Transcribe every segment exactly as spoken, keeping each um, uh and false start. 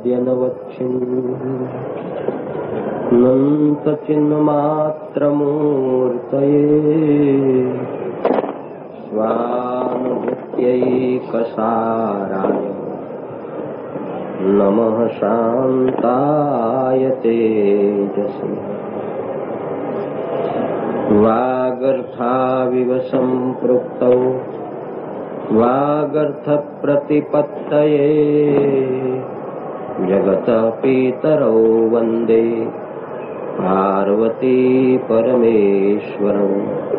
नन्तचिन्मात्रमूर्तये स्वानुभूत्यैकसाराय नमः शान्ताय तेजसे वागर्थाविव सम्पृक्तौ वागर्थप्रतिपत्तये जगतः पितरौ वन्दे पार्वती परमेश्वरौ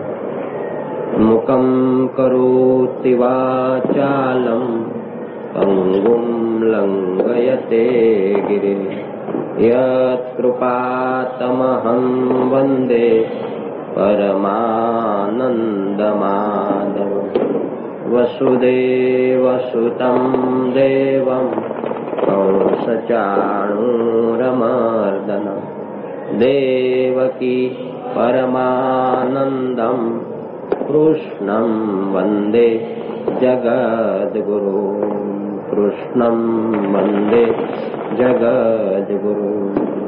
मुखं करोति वाचालं पङ्गुं लङ्घयते गिरिं यत्कृपातमहं वन्दे परमानन्दमाधवम् वसुदेवसुतं देवं कंसचाणूरमर्दनं देवकी परमानन्दं कृष्णं वन्दे जगद्गुरुं कृष्णं वन्दे जगद्गुरुं।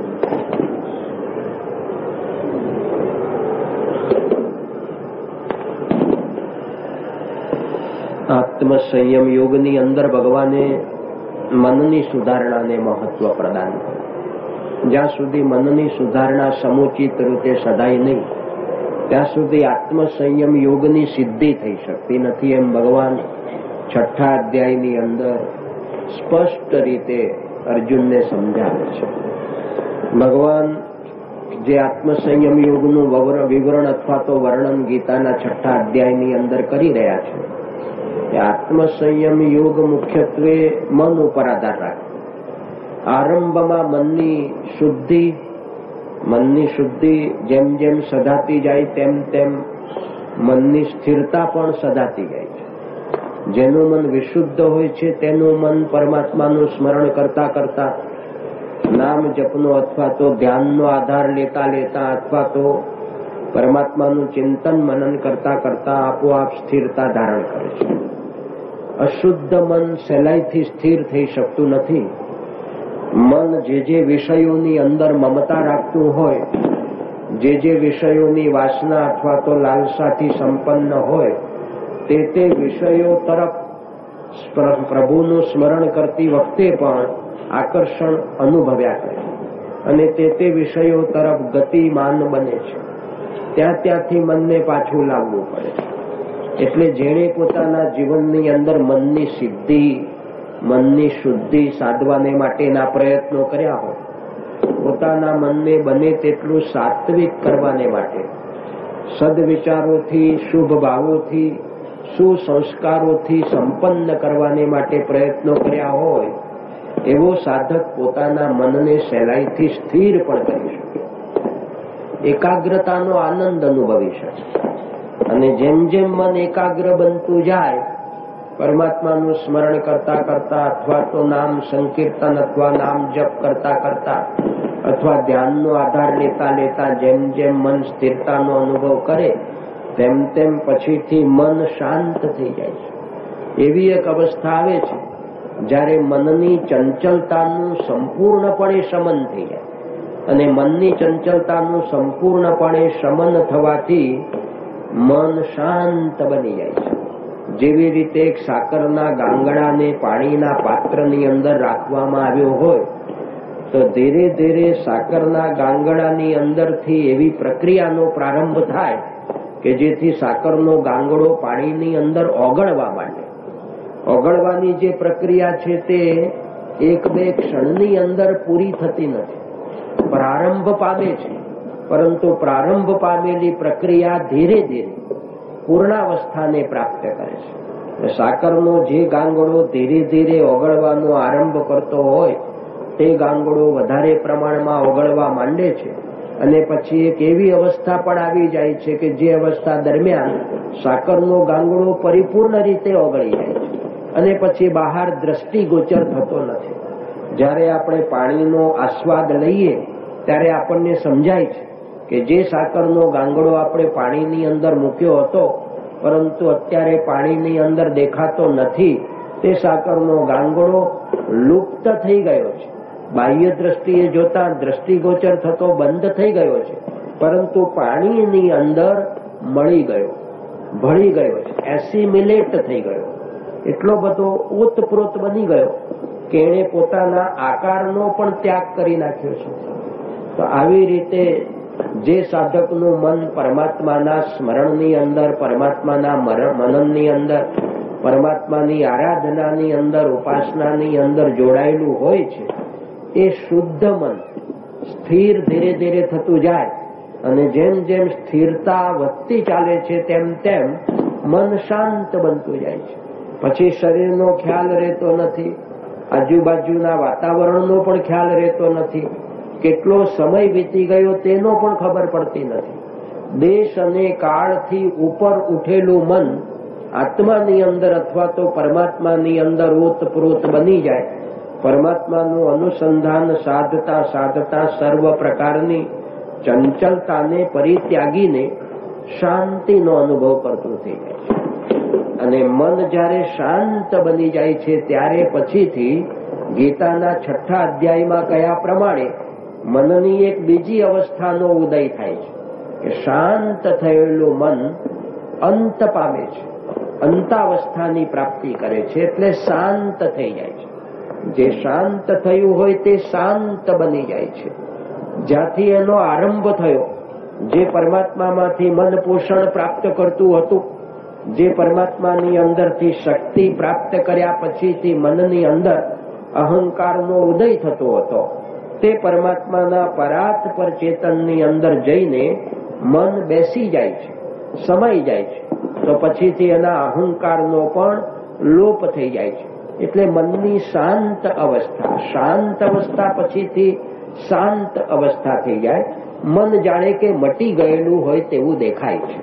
આત્મ સંયમ યોગની અંદર ભગવાને મનની સુધારણાને મહત્વ પ્રદાન કર્યું. જ્યાં સુધી મનની સુધારણા સમુચિત રીતે સદાય નહીં ત્યાં સુધી આત્મ સંયમ યોગની સિદ્ધિ થઈ શકતી નથી, એમ ભગવાન છઠ્ઠા અધ્યાયની અંદર સ્પષ્ટ રીતે અર્જુનને સમજાવે છે. ભગવાન જે આત્મ સંયમ યોગનું વિવરણ અથવા તો વર્ણન ગીતાના છઠ્ઠા અધ્યાયની અંદર કરી રહ્યા છે, આત્મ સંયમ યોગ મુખ્યત્વે મન ઉપર આધાર રાખે. આરંભમાં મનની શુદ્ધિ મનની શુદ્ધિ જેમ જેમ સધાતી જાય તેમ તેમ મનની સ્થિરતા પણ સધાતી જાય છે. જેનું મન વિશુદ્ધ હોય છે તેનું મન પરમાત્માનું સ્મરણ કરતા કરતા નામ જપનો અથવા તો ધ્યાનનો આધાર લેતા લેતા અથવા તો પરમાત્માનું ચિંતન મનન કરતા કરતા આપોઆપ સ્થિરતા ધારણ કરે છે. અશુદ્ધ મન સહેલાઈથી સ્થિર થઈ શકતું નથી. મન જે જે વિષયોની અંદર મમતા રાખતું હોય, જે જે વિષયોની વાસના અથવા તો લાલસાથી સંપન્ન હોય, તે તે વિષયો તરફ પ્રભુનું સ્મરણ કરતી વખતે પણ આકર્ષણ અનુભવ્યા કરે અને તે તે વિષયો તરફ ગતિમાન બને છે. ત્યાં ત્યાંથી મનને પાછું લાવવું પડે છે. એટલે જેણે પોતાના જીવનની અંદર મનની સિદ્ધિ મનની શુદ્ધિ સાધવાને માટેના પ્રયત્નો કર્યા હોય, પોતાના મનને બને તેટલું સાત્વિક કરવાને માટે સદવિચારોથી શુભ ભાવોથી સુસંસ્કારોથી સંપન્ન કરવાને માટે પ્રયત્નો કર્યા હોય, એવો સાધક પોતાના મનને સહેલાઈથી સ્થિર પણ કરી શકે, એકાગ્રતાનો આનંદ અનુભવી શકે. અને જેમ જેમ મન એકાગ્ર બનતું જાય, પરમાત્માનું સ્મરણ કરતા કરતા અથવા તો નામ સંકીર્તન અથવા નામ જપ કરતા કરતા અથવા ધ્યાનનો આધાર લેતા લેતા જેમ જેમ મન સ્થિરતાનો અનુભવ કરે તેમ તેમ પછીથી મન શાંત થઈ જાય છે. એવી એક અવસ્થા આવે છે જ્યારે મનની ચંચલતાનું સંપૂર્ણપણે શમન થઈ જાય. અને મનની ચંચલતાનું સંપૂર્ણપણે શમન થવાથી મન શાંત બની જાય છે. જેવી રીતે એક સાકરના ગાંગડાને પાણીના પાત્રની અંદર રાખવામાં આવ્યો હોય તો ધીરે ધીરે સાકરના ગાંગડાની અંદરથી એવી પ્રક્રિયાનો પ્રારંભ થાય કે જેથી સાકરનો ગાંગડો પાણીની અંદર ઓગળવા માંડે. ઓગળવાની જે પ્રક્રિયા છે તે એક બે ક્ષણની અંદર પૂરી થતી નથી, પ્રારંભ પામે છે. પરંતુ પ્રારંભ પામેલી પ્રક્રિયા ધીરે ધીરે પૂર્ણાવસ્થાને પ્રાપ્ત કરે છે. સાકરનો જે ગાંગડો ધીરે ધીરે ઓગળવાનો આરંભ કરતો હોય તે ગાંગડો વધારે પ્રમાણમાં ઓગળવા માંડે છે અને પછી એક એવી અવસ્થા પણ આવી જાય છે કે જે અવસ્થા દરમિયાન સાકરનો ગાંગડો પરિપૂર્ણ રીતે ઓગળી જાય છે અને પછી બહાર દ્રષ્ટિગોચર થતો નથી. જ્યારે આપણે પાણીનો આસ્વાદ લઈએ ત્યારે આપણને સમજાય છે કે જે સાકરનો ગાંગડો આપણે પાણીની અંદર મૂક્યો હતો પરંતુ અત્યારે પાણીની અંદર દેખાતો નથી, તે સાકરનો ગાંગડો લુપ્ત થઈ ગયો છે. બાહ્ય દ્રષ્ટિએ જોતા દ્રષ્ટિગોચર થતો બંધ થઈ ગયો છે, પરંતુ પાણીની અંદર મળી ગયો, ભળી ગયો છે, એસિમિલેટ થઈ ગયો, એટલો બધો ઓતપ્રોત બની ગયો કે એણે પોતાના આકારનો પણ ત્યાગ કરી નાખ્યો છે. તો આવી રીતે જે સાધકનું મન પરમાત્માના સ્મરણની અંદર, પરમાત્માના મનનની અંદર, પરમાત્માની આરાધનાની અંદર, ઉપાસનાની અંદર જોડાયેલું હોય છે, એ શુદ્ધ મન સ્થિર ધીરે ધીરે થતું જાય અને જેમ જેમ સ્થિરતા વધતી ચાલે છે તેમ તેમ મન શાંત બનતું જાય છે. પછી શરીરનો ખ્યાલ રહેતો નથી, આજુબાજુના વાતાવરણનો પણ ખ્યાલ રહેતો નથી, કેટલો સમય વીતી ગયો તેનો પણ ખબર પડતી નથી. દેશ અને કાળથી ઉપર ઉઠેલું મન આત્માની અંદર અથવા તો પરમાત્માની અંદર ઓતપ્રોત બની જાય. પરમાત્માનું અનુસંધાન સાધતા સાધતા સર્વ પ્રકારની ચંચલતાને પરિત્યાગીને શાંતિનો અનુભવ કરતું થઈ જાય છે. અને મન જ્યારે શાંત બની જાય છે ત્યારે પછીથી ગીતાના છઠ્ઠા અધ્યાયમાં કયા પ્રમાણે મનની એક બીજી અવસ્થાનો ઉદય થાય છે કે શાંત થયેલું મન અંત પામે છે, અંતાવસ્થાની પ્રાપ્તિ કરે છે, એટલે શાંત થઈ જાય છે. જે શાંત થયું હોય તે શાંત બની જાય છે. જ્યાંથી એનો આરંભ થયો, જે પરમાત્મામાંથી મન પોષણ પ્રાપ્ત કરતું હતું, જે પરમાત્માની અંદરથી શક્તિ પ્રાપ્ત કર્યા પછીથી મનની અંદર અહંકારનો ઉદય થતો હતો, તે પરમાત્માના પરાત પર ચેતનની અંદર જઈને મન બેસી જાય છે, સમાઈ જાય છે. તો પછીથી એના અહંકારનો પણ લોપ થઈ જાય છે. એટલે મનની શાંત અવસ્થા, શાંત અવસ્થા પછીથી શાંત અવસ્થા થઈ જાય. મન જાણે કે મટી ગયેલું હોય તેવું દેખાય છે.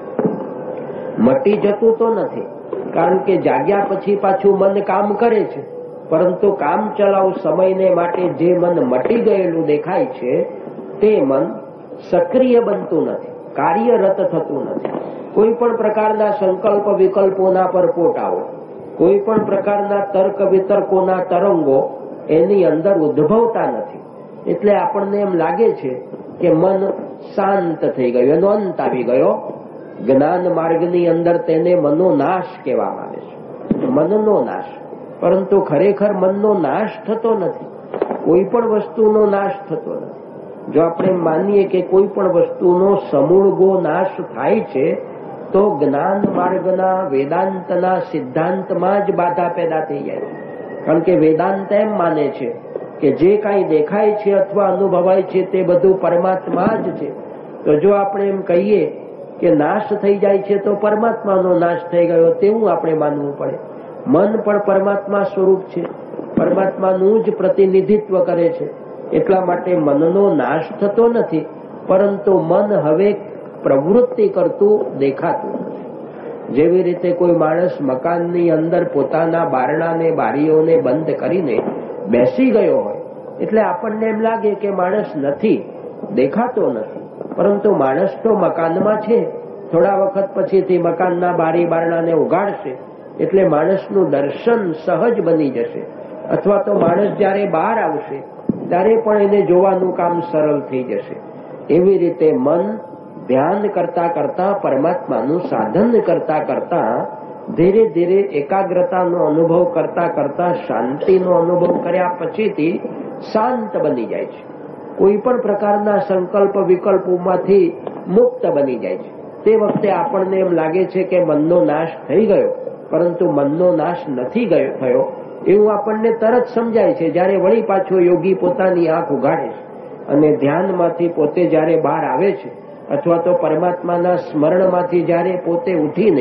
મટી જતું તો નથી, કારણ કે જાગ્યા પછી પાછું મન કામ કરે છે, પરંતુ કામ ચલાવ સમયને માટે જે મન મટી ગયેલું દેખાય છે તે મન સક્રિય બનતું નથી, કાર્યરત થતું નથી. કોઈ પણ પ્રકારના સંકલ્પ વિકલ્પોના પરપોટ આવો, કોઈ પણ પ્રકારના તર્ક વિતર્કોના તરંગો એની અંદર ઉદ્ભવતા નથી. એટલે આપણને એમ લાગે છે કે મન શાંત થઈ ગયું, એનો અંત આવી ગયો. જ્ઞાન માર્ગની અંદર તેને મનોનાશ કહેવામાં આવે છે, મનનો નાશ. પરંતુ ખરેખર મનનો નાશ થતો નથી, કોઈ પણ વસ્તુનો નાશ થતો નથી. જો આપણે માનીએ કે કોઈ પણ વસ્તુનો સમૂળગો નાશ થાય છે તો જ્ઞાન માર્ગના વેદાંતના સિદ્ધાંતમાં જ બાધા પેદા થઈ જાય છે. કારણ કે વેદાંત એમ માને છે કે જે કાંઈ દેખાય છે અથવા અનુભવાય છે તે બધું પરમાત્મા જ છે. તો જો આપણે એમ કહીએ કે નાશ થઈ જાય છે તો પરમાત્માનો નાશ થઈ ગયો તેવું આપણે માનવું પડે. મન પણ પરમાત્મા સ્વરૂપ છે, પરમાત્માનું જ પ્રતિનિધિત્વ કરે છે. એટલા માટે મનનો નાશ થતો નથી, પરંતુ મન હવે પ્રવૃત્તિ કરતું દેખાતું નથી. જેવી રીતે કોઈ માણસ મકાનની અંદર પોતાના બારણાને બારીઓને બંધ કરીને બેસી ગયો હોય, એટલે આપણને એમ લાગે કે માણસ નથી, દેખાતો નથી. પરંતુ માણસ તો મકાનમાં છે. થોડા વખત પછીથી મકાનના બારી બારણાને ઉગાડશે એટલે માણસનું દર્શન સહજ બની જશે. અથવા તો માણસ જ્યારે બહાર આવશે ત્યારે પણ એને જોવાનું કામ સરળ થઈ જશે. એવી રીતે મન ધ્યાન કરતા કરતા, પરમાત્માનું સાધન કરતા કરતા, ધીરે ધીરે એકાગ્રતાનો અનુભવ કરતા કરતા શાંતિનો અનુભવ કર્યા પછીથી શાંત બની જાય છે. કોઈ પણ પ્રકારના સંકલ્પ વિકલ્પોમાંથી મુક્ત બની જાય છે. તે વખતે આપણને એમ લાગે છે કે મનનો નાશ થઈ ગયો, પરંતુ મનનો નાશ નથી ગયો થયો એવું આપણને તરત સમજાય છે. જ્યારે વળી પાછો યોગી પોતાની આંખ ઉઘાડે છે અને ધ્યાનમાંથી પોતે જ્યારે બહાર આવે છે, અથવા તો પરમાત્માના સ્મરણમાંથી જ્યારે પોતે ઉઠીને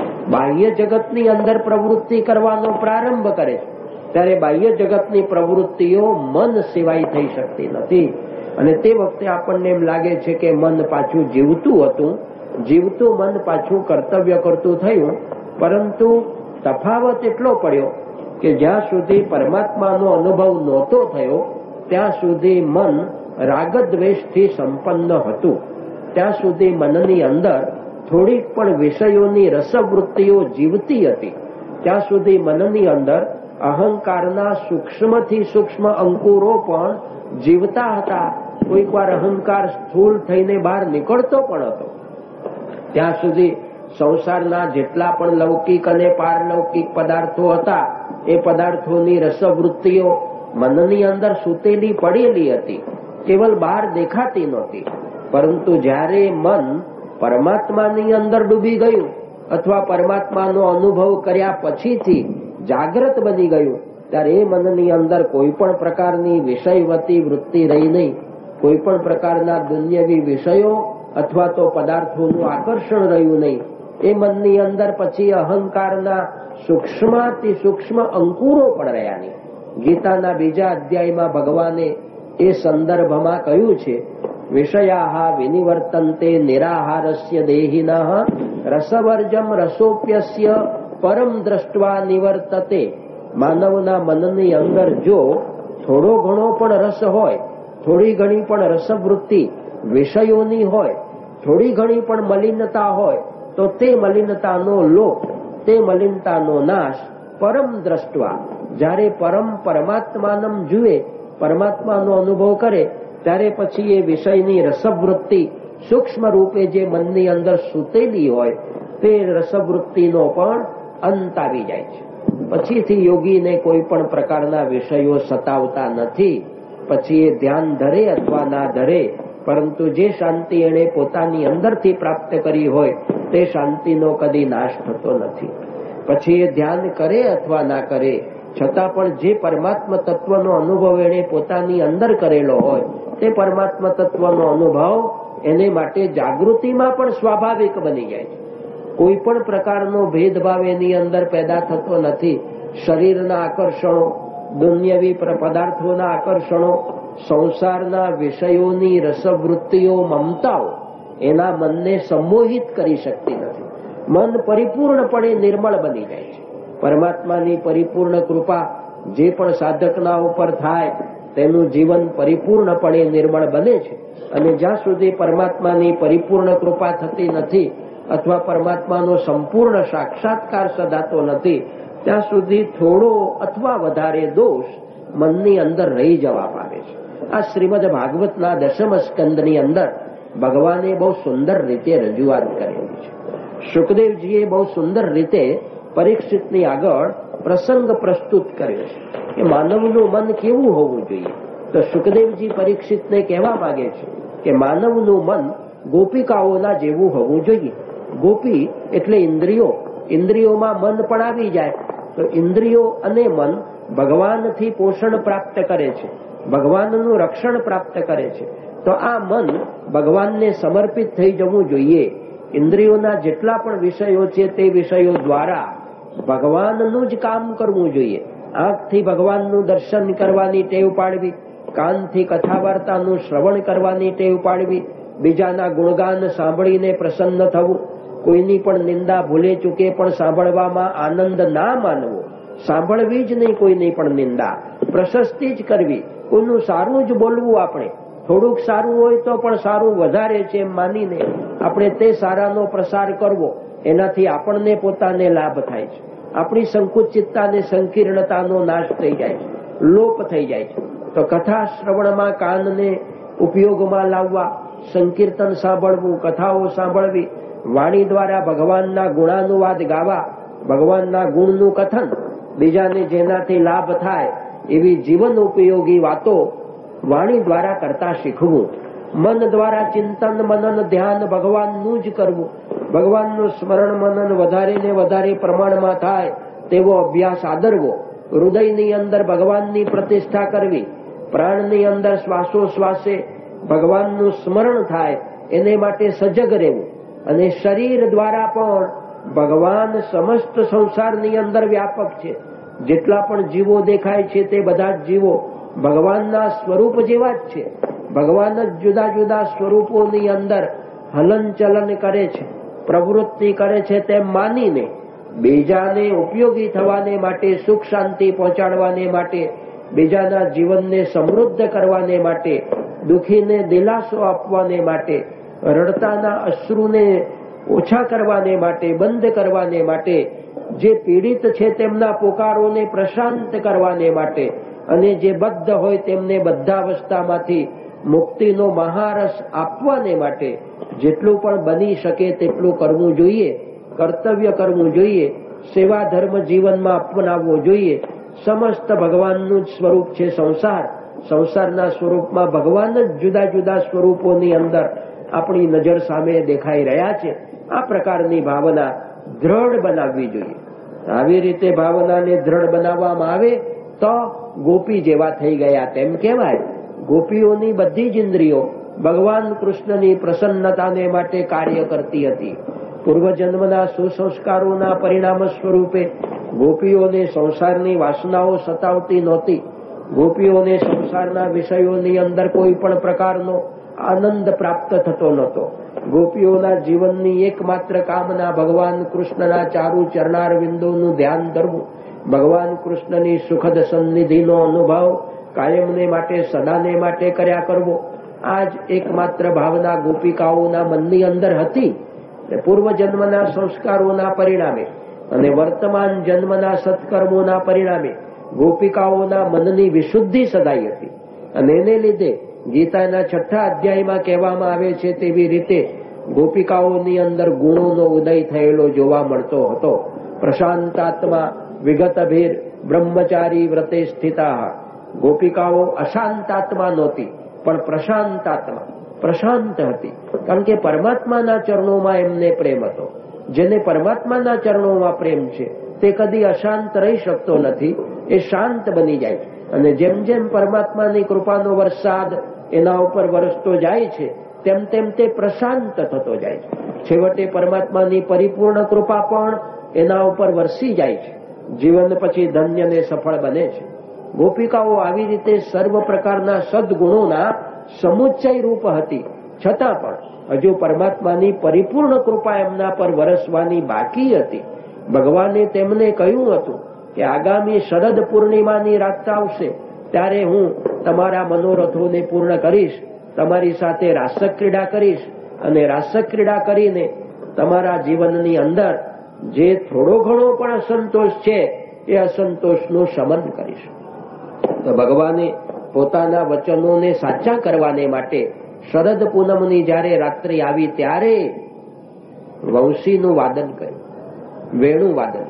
બાહ્ય જગતની અંદર પ્રવૃત્તિ કરવાનો પ્રારંભ કરે છે, ત્યારે બાહ્ય જગતની પ્રવૃત્તિઓ મન સિવાય થઈ શકતી નથી. અને તે વખતે આપણને એમ લાગે છે કે મન પાછું જીવતું હતું, જીવતું મન પાછું કર્તવ્ય કરતું થયું. પરંતુ તફાવત એટલો પડ્યો કે જ્યાં સુધી પરમાત્માનો અનુભવ નહોતો થયો ત્યાં સુધી મન રાગદ્વેષથી સંપન્ન હતું. ત્યાં સુધી મનની અંદર થોડીક પણ વિષયોની રસવૃત્તિઓ જીવતી હતી. ત્યાં સુધી મનની અંદર અહંકારના સૂક્ષ્મથી સૂક્ષ્મ અંકુરો પણ જીવતા હતા. કોઈક વાર અહંકાર સ્થૂળ થઈને બહાર નીકળતો પણ હતો. ત્યાં સુધી સંસારના જેટલા પણ લૌકિક અને પારલૌકિક પદાર્થો હતા એ પદાર્થોની રસવૃત્તિઓ મનની અંદર સૂતેલી પડેલી હતી, કેવલ બહાર દેખાતી નહોતી. પરંતુ જ્યારે મન પરમાત્માની અંદર ડૂબી ગયું અથવા પરમાત્માનો અનુભવ કર્યા પછીથી જાગ્રત બની ગયું, ત્યારે એ મનની અંદર કોઈ પણ પ્રકારની વિષયવતી વૃત્તિ રહી નહીં. કોઈ પણ પ્રકારના દુન્યવી વિષયો અથવા તો પદાર્થોનું આકર્ષણ રહ્યું નહીં. એ મનની અંદર પછી અહંકારના સૂક્ષ્માતિ સૂક્ષ્મ અંકુરો પણ રહ્યા નહીં. ગીતાના બીજા અધ્યાયમાં ભગવાને એ સંદર્ભમાં કહ્યું છે, વિષયા વિનિવર્તન્તે નિરાહારસ્ય દેહિનઃ રસવર્જમ રસોપ્યસ્ય પરમ દ્રષ્ટવા નિવર્તતે. માનવના મનની અંદર જો થોડો ઘણો પણ રસ હોય, થોડી ઘણી પણ રસવૃત્તિ વિષયોની હોય, થોડી ઘણી પણ મલિનતા હોય, તો તે મલિનતાનો લોપ, તે મલિનતાનો નાશ પરમ દ્રષ્ટવા, જ્યારે પરમ પરમાત્માનમ જુએ, પરમાત્માનો અનુભવ કરે, ત્યારે પછી એ વિષયની રસવૃત્તિ સૂક્ષ્મ રૂપે જે મનની અંદર સૂતેલી હોય તે રસવૃત્તિનો પણ અંત આવી જાય છે. પછીથી યોગીને કોઈ પણ પ્રકારના વિષયો સતાવતા નથી. પછી એ ધ્યાન ધરે અથવા ના ધરે, પરંતુ જે શાંતિ એણે પોતાની અંદરથી પ્રાપ્ત કરી હોય તે શાંતિનો કદી નાશ થતો નથી. પછી એ ધ્યાન કરે અથવા ના કરે, છતાં પણ જે પરમાત્મા તત્વનો અનુભવ એણે પોતાની અંદર કરેલો હોય તે પરમાત્મા તત્વનો અનુભવ એને માટે જાગૃતિમાં પણ સ્વાભાવિક બની જાય છે. કોઈ પણ પ્રકારનો ભેદભાવ એની અંદર પેદા થતો નથી. શરીરના આકર્ષણો, દુન્યવી પદાર્થોના આકર્ષણો, સંસારના વિષયોની રસવૃત્તિઓ, મમતાઓ એના મનને સંમોહિત કરી શકતી નથી. મન પરિપૂર્ણપણે નિર્મળ બની જાય છે. પરમાત્માની પરિપૂર્ણ કૃપા જે પણ સાધકના ઉપર થાય તેનું જીવન પરિપૂર્ણપણે નિર્મળ બને છે. અને જ્યાં સુધી પરમાત્માની પરિપૂર્ણ કૃપા થતી નથી અથવા પરમાત્માનો સંપૂર્ણ સાક્ષાત્કાર સદાતો નથી, ત્યાં સુધી થોડો અથવા વધારે દોષ મનની અંદર રહી જવા પામે છે. આ શ્રીમદ ભાગવતના દશમ સ્કંદની અંદર ભગવાને બહુ સુંદર રીતે રજૂઆત કરેલી છે. શુકદેવજીએ બહુ સુંદર રીતે પરીક્ષિતની આગળ પ્રસંગ પ્રસ્તુત કર્યો છે કે માનવનું મન કેવું હોવું જોઈએ. તો શુકદેવજી પરીક્ષિતને કહેવા માંગે છે કે માનવનું મન ગોપિકાઓના જેવું હોવું જોઈએ. ગોપી એટલે ઇન્દ્રિયો, ઇન્દ્રિયોમાં મન પણ આવી જાય. તો ઇન્દ્રિયો અને મન ભગવાનથી પોષણ પ્રાપ્ત કરે છે, ભગવાનનું રક્ષણ પ્રાપ્ત કરે છે. તો આ મન ભગવાનને સમર્પિત થઈ જવું જોઈએ. ઇન્દ્રિયોના જેટલા પણ વિષયો છે તે વિષયો દ્વારા ભગવાનનું જ કામ કરવું જોઈએ. આંખથી ભગવાનનું દર્શન કરવાની ટેવ પાડવી, કાનથી કથા વાર્તાનું શ્રવણ કરવાની ટેવ પાડવી, બીજાના ગુણગાન સાંભળીને પ્રસન્ન થવું, કોઈની પણ નિંદા ભૂલે ચૂકે પણ સાંભળવામાં આનંદ ના માનવો, સાંભળવી જ નહીં કોઈની પણ નિંદા, પ્રશસ્તિ જ કરવી, કોઈનું સારું જ બોલવું. આપણે થોડુંક સારું હોય તો પણ સારું વધારે છે એમ માનીને આપણે તે સારાનો પ્રસાર કરવો. એનાથી આપણને પોતાને લાભ થાય છે. આપણી સંકુચિતતા અને સંકીર્ણતાનો નાશ થઈ જાય છે, લોપ થઈ જાય છે. તો કથા શ્રવણમાં કાનને ઉપયોગમાં લાવવા, સંકીર્તન સાંભળવું, કથાઓ સાંભળવી, વાણી દ્વારા ભગવાનના ગુણાનુવાદ ગાવા, ભગવાનના ગુણનું કથન, બીજાને જેનાથી લાભ થાય એવી જીવન ઉપયોગી વાતો વાણી દ્વારા કરતા શીખવું. મન દ્વારા ચિંતન, મનન, ધ્યાન ભગવાનનું જ કરવું. ભગવાનનું સ્મરણ મનન વધારે ને વધારે પ્રમાણમાં થાય તેવો અભ્યાસ આદરવો. હૃદયની અંદર ભગવાનની પ્રતિષ્ઠા કરવી, પ્રાણની અંદર શ્વાસોશ્વાસે ભગવાનનું સ્મરણ થાય એને માટે સજગ રહેવું. અને શરીર દ્વારા પણ ભગવાન સમસ્ત સંસારની અંદર વ્યાપક છે. જેટલા પણ જીવો દેખાય છે તે બધા જ જીવો ભગવાનના સ્વરૂપ જેવા જ છે. ભગવાન જ જુદા જુદા સ્વરૂપોની અંદર હલન ચલન કરે છે, પ્રવૃત્તિ કરે છે તેમ માનીને બીજાને ઉપયોગી થવાને માટે, સુખ શાંતિ પહોંચાડવાને માટે, બીજાના જીવનને સમૃદ્ધ કરવાને માટે, દુઃખીને દિલાસો આપવાને માટે, રડતાના અશ્રુને ઓછા કરવાને માટે, બંધ કરવાને માટે, જે પીડિત છે તેમના પોકારોને પ્રશાંત કરવાને માટે અને જે બદ્ધ હોય તેમને બદ્ધાવસ્થામાંથી મુક્તિનો મહારસ આપવાને માટે જેટલું પણ બની શકે તેટલું કરવું જોઈએ, કર્તવ્ય કરવું જોઈએ, સેવા ધર્મ જીવનમાં અપનાવવો જોઈએ. સમસ્ત ભગવાનનું જ સ્વરૂપ છે સંસાર. સંસારના સ્વરૂપમાં ભગવાન જ જુદા જુદા સ્વરૂપોની અંદર આપણી નજર સામે દેખાઈ રહ્યા છે. આ પ્રકારની ભાવના દ્રઢ બનાવવી જોઈએ. આવી રીતે ભાવનાને દ્રઢ બનાવવામાં આવે તો ગોપી જેવા થઈ ગયા તેમ કહેવાય. ગોપીઓની બધી જ ઇન્દ્રિયો ભગવાન કૃષ્ણની પ્રસન્નતાને માટે કાર્ય કરતી હતી. પૂર્વજન્મના સુસંસ્કારોના પરિણામ સ્વરૂપે ગોપીઓને સંસારની વાસનાઓ સતાવતી નહોતી. ગોપીઓને સંસારના વિષયોની અંદર કોઈ પણ પ્રકારનો આનંદ પ્રાપ્ત થતો નહોતો. ગોપીઓના જીવનની એકમાત્ર કામના ભગવાન કૃષ્ણના ચારુ ચરણારવિંદોનું ધ્યાન ધરવું, ભગવાન કૃષ્ણની સુખદ સન્નિધિનો અનુભવ કાયમને માટે, સદાને માટે કર્યા કરવો. આ જ એકમાત્ર ભાવના ગોપિકાઓના મનની અંદર હતી. પૂર્વજન્મના સંસ્કારોના પરિણામે અને વર્તમાન જન્મના સત્કર્મોના પરિણામે ગોપિકાઓના મનની વિશુદ્ધિ સદાઈ હતી. અને એને લીધે ગીતાના છઠ્ઠા અધ્યાયમાં કહેવામાં આવે છે તેવી રીતે ગોપિકાઓની અંદર ગુણોનો ઉદય થયેલો જોવા મળતો હતો. પ્રશાંતાત્મા વિગતભીર બ્રહ્મચારી વ્રતે સ્થિતા. ગોપિકાઓ અશાંતાત્મા નહોતી પણ પ્રશાંતાત્મા, પ્રશાંત હતી. કારણ કે પરમાત્માના ચરણોમાં એમને પ્રેમ હતો. જેને પરમાત્માના ચરણોમાં પ્રેમ છે તે કદી અશાંત રહી શકતો નથી, એ શાંત બની જાય. અને જેમ જેમ પરમાત્માની કૃપાનો વરસાદ એના ઉપર વરસતો જાય છે તેમ તેમ તે પ્રશાંત થતો જાય છે. છેવટે પરમાત્માની પરિપૂર્ણ કૃપા પણ એના ઉપર વરસી જાય છે. જીવન પછી ધન્ય ને સફળ બને છે. ગોપિકાઓ આવી રીતે સર્વ પ્રકારના સદગુણોના સમુચ્ચય રૂપ હતી. છતાં પણ હજુ પરમાત્માની પરિપૂર્ણ કૃપા એમના પર વરસવાની બાકી હતી. ભગવાને તેમને કહ્યું હતું કે આગામી શરદ પૂર્ણિમાની રાત આવશે ત્યારે હું તમારા મનોરથોને પૂર્ણ કરીશ, તમારી સાથે રાસક્રીડા કરીશ અને રાસક્રીડા કરીને તમારા જીવનની અંદર જે થોડો ઘણો પણ અસંતોષ છે એ અસંતોષનું શમન કરીશ. તો ભગવાને પોતાના વચનોને સાચા કરવાને માટે શરદ પૂનમની જ્યારે રાત્રિ આવી ત્યારે વંશીનું વાદન કર્યું, વેણુ વાદન.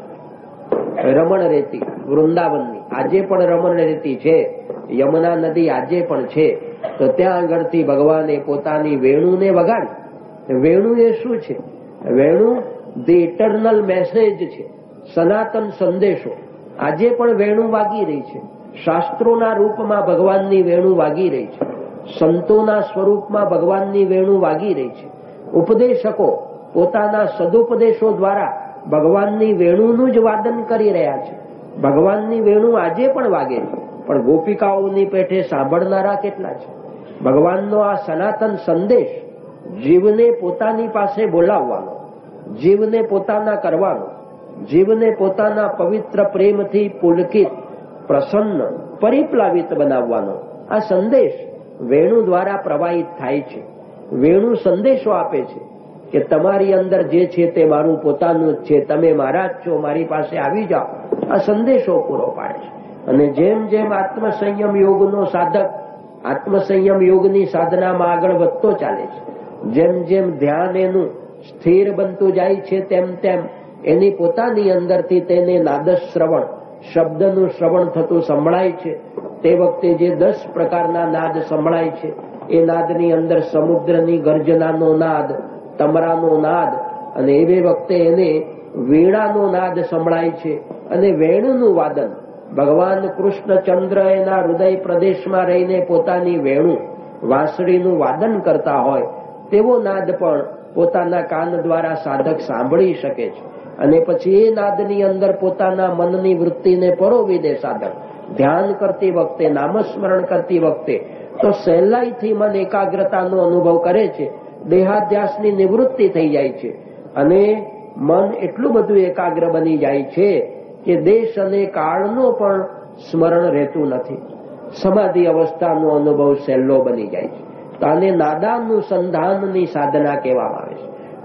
રમણ રેતી વૃંદાવનની આજે પણ રમણ રેતી છે, યમુના નદી આજે પણ છે. તો ત્યાં આગળથી ભગવાને પોતાની વેણુને વગાડી. વેણુ એ શું છે? વેણુ ધી ઇટરનલ મેસેજ છે, સનાતન સંદેશો. આજે પણ વેણુ વાગી રહી છે. શાસ્ત્રોના રૂપમાં ભગવાનની વેણુ વાગી રહી છે. સંતોના સ્વરૂપમાં ભગવાનની વેણુ વાગી રહી છે. ઉપદેશકો પોતાના સદુપદેશો દ્વારા ભગવાનની વેણુનું જ વાદન કરી રહ્યા છે. ભગવાનની વેણુ આજે પણ વાગે છે, પણ ગોપિકાઓની પેઠે સાંભળનારા કેટલા છે? ભગવાનનો આ સનાતન સંદેશ જીવને પોતાની પાસે બોલાવવાનો, જીવને પોતાના કરવાનો, જીવને પોતાના પવિત્ર પ્રેમથી પુલકિત, પ્રસન્ન, પરિપ્લાવિત બનાવવાનો આ સંદેશ વેણુ દ્વારા પ્રવાહિત થાય છે. વેણુ સંદેશો આપે છે કે તમારી અંદર જે છે તે મારું પોતાનું જ છે, તમે મારા જ છો, મારી પાસે આવી જાઓ. આ સંદેશો પૂરો પાડે છે. અને જેમ જેમ આત્મસંયમ યોગનો સાધક આત્મસંયમ યોગની સાધનામાં આગળ વધતો ચાલે છે, જેમ જેમ ધ્યાન એનું સ્થિર બનતું જાય છે તેમ તેમ એની પોતાની અંદરથી તેને નાદશ્રવણ, શબ્દનું શ્રવણ થતું સંભળાય છે. તે વખતે જે દસ પ્રકારના નાદ સંભળાય છે એ નાદની અંદર સમુદ્રની ગર્જનાનો નાદ, તમરાનો નાદ અને એવી વખતે એને વીણાનો નાદ સંભળાય છે અને વેણુનું વાદન. ભગવાન કૃષ્ણચંદ્ર એના હૃદય પ્રદેશમાં રહીને પોતાની વેણુ, વાંસળીનું વાદન કરતા હોય તેવો નાદ પણ પોતાના કાન દ્વારા સાધક સાંભળી શકે છે. અને પછી એ નાદની અંદર પોતાના મનની વૃત્તિને પરોવી દે સાધક. ધ્યાન કરતી વખતે, નામસ્મરણ કરતી વખતે તો સહેલાઈથી મન એકાગ્રતાનો અનુભવ કરે છે. દેહાધ્યાસની નિવૃત્તિ થઈ જાય છે અને મન એટલું બધું એકાગ્ર બની જાય છે કે દેશ અને કાળનો પણ સ્મરણ રહેતું નથી. સમાધિ અવસ્થાનો અનુભવ સહેલો બની જાય છે. તો આને નાદાનુસંધાનની સાધના કહેવામાં આવે છે.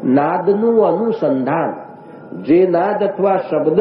નાદનું અનુસંધાન, જે નાદ અથવા શબ્દ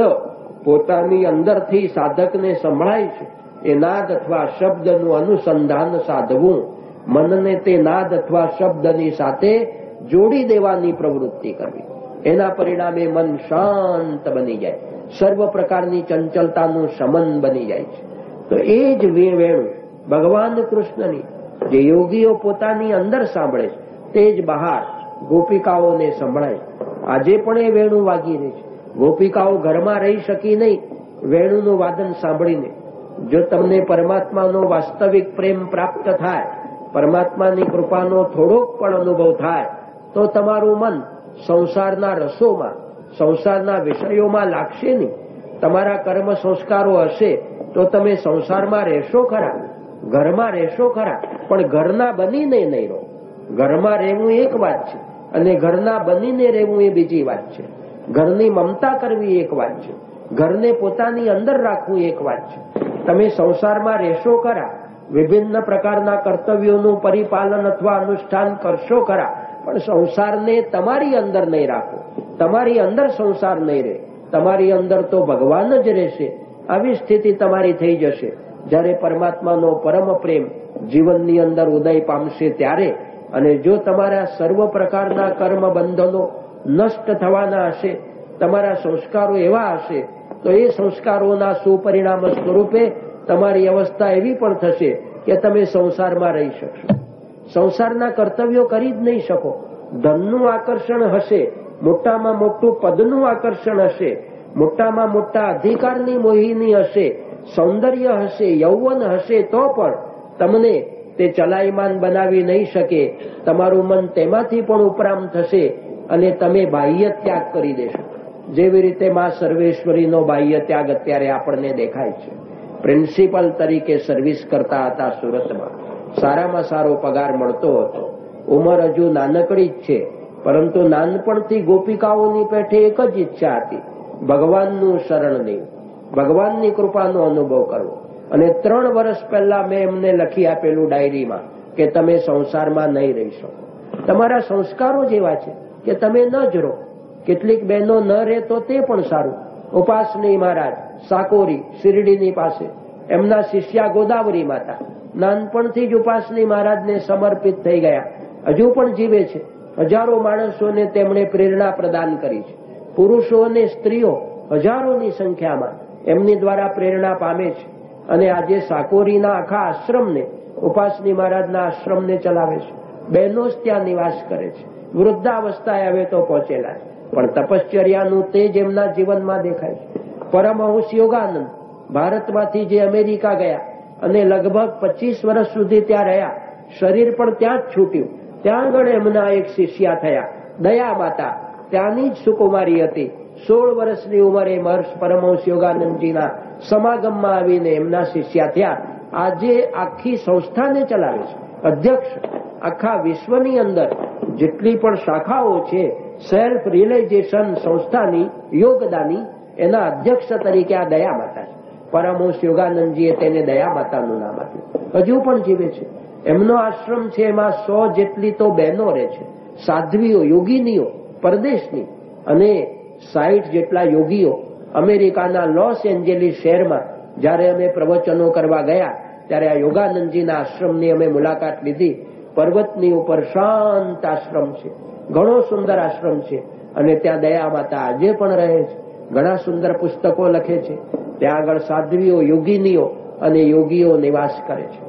પોતાની અંદરથી સાધકને સંભળાય છે, એ નાદ અથવા શબ્દનું અનુસંધાન સાધવું, મનને તે નાદ અથવા શબ્દની સાથે જોડી દેવાની પ્રવૃત્તિ કરવી. એના પરિણામે મન શાંત બની જાય, સર્વ પ્રકારની ચંચલતાનું શમન બની જાય છે. તો એ જ વેણુ ભગવાન કૃષ્ણની જે યોગીઓ પોતાની અંદર સાંભળે છે, તે જ બહાર ગોપિકાઓને સંભળાય. આજે પણ એ વેણુ વાગી રહી છે. ગોપિકાઓ ઘરમાં રહી શકી નહીં વેણુનું વાદન સાંભળીને. જો તમને પરમાત્માનો વાસ્તવિક પ્રેમ પ્રાપ્ત થાય, પરમાત્માની કૃપાનો થોડોક પણ અનુભવ થાય, તો તમારું મન સંસારના રસોમાં, સંસારના વિષયોમાં લાગશે નહીં. તમારા કર્મ સંસ્કારો હશે તો તમે સંસારમાં રહેશો ખરા, ઘરમાં રહેશો ખરા, પણ ઘરના બનીને નહીં રહો. ઘરમાં રહેવું એક વાત છે અને ઘરના બનીને રહેવું એ બીજી વાત છે. ઘરની મમતા કરવી એક વાત છે, ઘરને પોતાની અંદર રાખવું એક વાત છે. તમે સંસારમાં રહેશો ખરા, વિભિન્ન પ્રકારના કર્તવ્યોનું પરિપાલન અથવા અનુષ્ઠાન કરશો ખરા, પણ સંસારને તમારી અંદર નહીં રાખો. તમારી અંદર સંસાર નહીં રહે, તમારી અંદર તો ભગવાન જ રહેશે. આવી સ્થિતિ તમારી થઈ જશે જ્યારે પરમાત્માનો પરમ પ્રેમ જીવનની અંદર ઉદય પામશે ત્યારે. અને જો તમારા સર્વ પ્રકારના કર્મ બંધનો નષ્ટ થવાના હશે, તમારા સંસ્કારો એવા હશે, તો એ સંસ્કારોના સુપરિણામ સ્વરૂપે તમારી અવસ્થા એવી પણ થશે કે તમે સંસારમાં રહી શકશો, સંસારના કર્તવ્યો કરી જ નહીં શકો. ધનનું આકર્ષણ હશે, મોટામાં મોટું પદનું આકર્ષણ હશે, મોટામાં મોટા અધિકારની મોહિની હશે, સૌંદર્ય હશે, યૌવન હશે, તો પણ તમને તે ચલાયમાન બનાવી નહીં શકે. તમારું મન તેમાંથી પણ ઉપરામ થશે અને તમે બાહ્ય ત્યાગ કરી દેશો. જેવી રીતે મા સર્વેશ્વરીનો બાહ્ય ત્યાગ અત્યારે આપણને દેખાય છે. પ્રિન્સિપલ તરીકે સર્વિસ કરતા હતા સુરતમાં, સારામાં સારો પગાર મળતો હતો. ઉંમર હજુ નાનકડી જ છે, પરંતુ નાનપણથી ગોપિકાઓની પેઠે એક જ ઈચ્છા હતી, ભગવાનનું શરણ લેવું, ભગવાનની કૃપાનો અનુભવ કરવો. અને ત્રણ વર્ષ પહેલા મેં એમને લખી આપેલું ડાયરીમાં કે તમે સંસારમાં નહીં રહી શકો. તમારા સંસ્કારો જેવા છે કે તમે ન જ રહો. કેટલીક બહેનો ન રહે તો તે પણ સારું. ઉપાસની મહારાજ સાકોરી શિરડીની પાસે, એમના શિષ્યા ગોદાવરી માતા નાનપણથી જ ઉપાસની મહારાજને સમર્પિત થઈ ગયા, હજુ પણ જીવે છે. હજારો માણસોને તેમણે પ્રેરણા પ્રદાન કરી છે. પુરુષો અને સ્ત્રીઓ હજારોની સંખ્યામાં એમની દ્વારા પ્રેરણા પામે છે. અને આજે સાકોરીના આખા આશ્રમને, ઉપાસની મહારાજના આશ્રમને ચલાવે છે. બહેનો જ ત્યાં નિવાસ કરે છે. વૃદ્ધાવસ્થાએ હવે તો પહોંચેલા છે, પણ તપશ્ચર્યાનું તેજ એમના જીવનમાં દેખાય છે. પરમહંસ યોગાનંદ ભારતમાંથી જે અમેરિકા ગયા અને લગભગ પચીસ વર્ષ સુધી ત્યાં રહ્યા, શરીર પણ ત્યાં જ છૂટ્યું. ત્યાં આગળ એમના એક શિષ્યા થયા, દયા માતા, ત્યાંની જ સુકુમારી હતી. સોળ વર્ષની ઉંમરે મહર્ષ પરમહંસ યોગાનંદજીના સમાગમમાં આવીને એમના શિષ્યા થયા. આજે આખી સંસ્થાને ચલાવે છે, અધ્યક્ષ. આખા વિશ્વની અંદર જેટલી પણ શાખાઓ છે સેલ્ફ રિયલાઇઝેશન સંસ્થાની, યોગદાની, એના અધ્યક્ષ તરીકે આ દયા માતા છે. પરમહંસ યોગાનંદજીએ તેને દયા માતાનું નામ આપ્યું. હજુ પણ જીવે છે. એમનો આશ્રમ છે, એમાં સો જેટલી તો બહેનો રહે છે, સાધ્વીઓ, યોગીનીઓ પરદેશની, અને સાઠ જેટલા યોગીઓ. અમેરિકાના લોસ એન્જેલિસ શહેરમાં જ્યારે અમે પ્રવચનો કરવા ગયા ત્યારે આ યોગાનંદજીના આશ્રમની અમે મુલાકાત લીધી. પર્વતની ઉપર શાંત આશ્રમ છે, ઘણો સુંદર આશ્રમ છે. અને ત્યાં દયા માતા આજે પણ રહે છે, ઘણા સુંદર પુસ્તકો લખે છે. ત્યાં આગળ સાધ્વીઓ, યોગીનીઓ અને યોગીઓ નિવાસ કરે છે.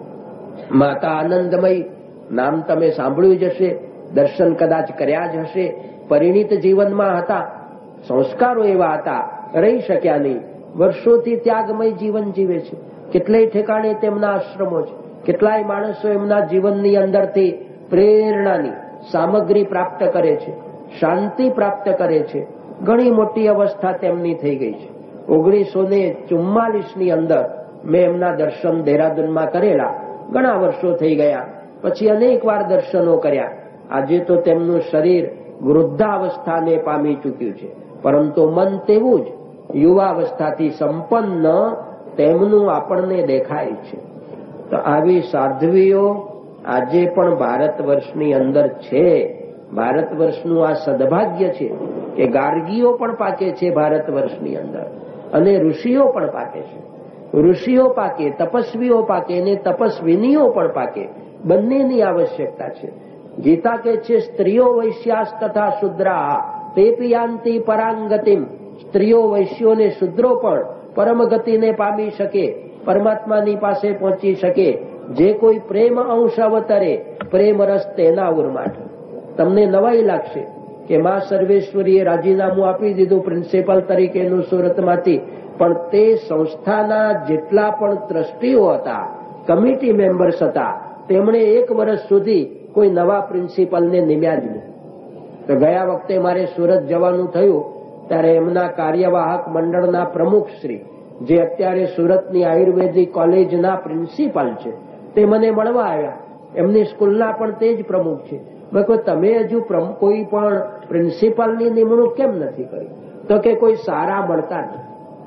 માતા આનંદમયી નામ તમે સાંભળ્યું જ હશે, દર્શન કદાચ કર્યા જ હશે. પરિણીત જીવનમાં હતા, સંસ્કારો એવા હતા, રહી શક્યા નહીં. વર્ષોથી ત્યાગમય જીવન જીવે છે. કેટલાય ઠેકાણે તેમના આશ્રમો છે. કેટલાય માણસો એમના જીવનની અંદરથી પ્રેરણાની સામગ્રી પ્રાપ્ત કરે છે, શાંતિ પ્રાપ્ત કરે છે. ઘણી મોટી અવસ્થા તેમની થઈ ગઈ છે. ઓગણીસો ને ચુમ્માલીસ ની અંદર મેં એમના દર્શન દેહરાદૂનમાં કરેલા. ઘણા વર્ષો થઈ ગયા, પછી અનેક વાર દર્શનો કર્યા. આજે તો તેમનું શરીર વૃદ્ધાવસ્થાને પામી ચૂક્યું છે, પરંતુ મન તેવું જ યુવાવસ્થાથી સંપન્ન તેમનું આપણને દેખાય છે. તો આવી સાધ્વીઓ આજે પણ ભારત વર્ષની અંદર છે. ભારત વર્ષનું આ સદભાગ્ય છે કે ગાર્ગીઓ પણ પાકે છે ભારત વર્ષની અંદર, અને ઋષિઓ પણ પાકે છે. ઋષિઓ પાકે, તપસ્વીઓ પાકે અને તપસ્વિનીઓ પણ પાકે, બંનેની આવશ્યકતા છે. ગીતા કહે છે સ્ત્રીઓ વૈશ્યાસ તથા શુદ્રા તે પિયાંતિ પરાંગતિમ. સ્ત્રીઓ વૈશ્યો ને શુદ્રો પણ પરમગતિને પામી શકે, પરમાત્માની પાસે પહોંચી શકે. જે કોઈ પ્રેમ અંશ અવતરે પ્રેમ રસ તેના ઉર્માઠ. તમને નવાઈ લાગશે કે માં સર્વેશ્વરીએ રાજીનામું આપી દીધું પ્રિન્સિપલ તરીકેનું સુરતમાંથી, પણ તે સંસ્થાના જેટલા પણ ટ્રસ્ટીઓ હતા, કમિટી મેમ્બર્સ હતા, તેમણે એક વર્ષ સુધી કોઈ નવા પ્રિન્સિપલને નિમ્યા જ નહીં. તો ગયા વખતે મારે સુરત જવાનું થયું ત્યારે એમના કાર્યવાહક મંડળના પ્રમુખ શ્રી, જે અત્યારે સુરતની આયુર્વેદિક કોલેજના પ્રિન્સિપલ છે, તે મને મળવા આવ્યા. એમની સ્કૂલના પણ તે જ પ્રમુખ છે. મેં કહ્યું તમે હજુ કોઈ પણ પ્રિન્સિપલની નિમણૂક કેમ નથી કરી? તો કે કોઈ સારા મળતા નથી,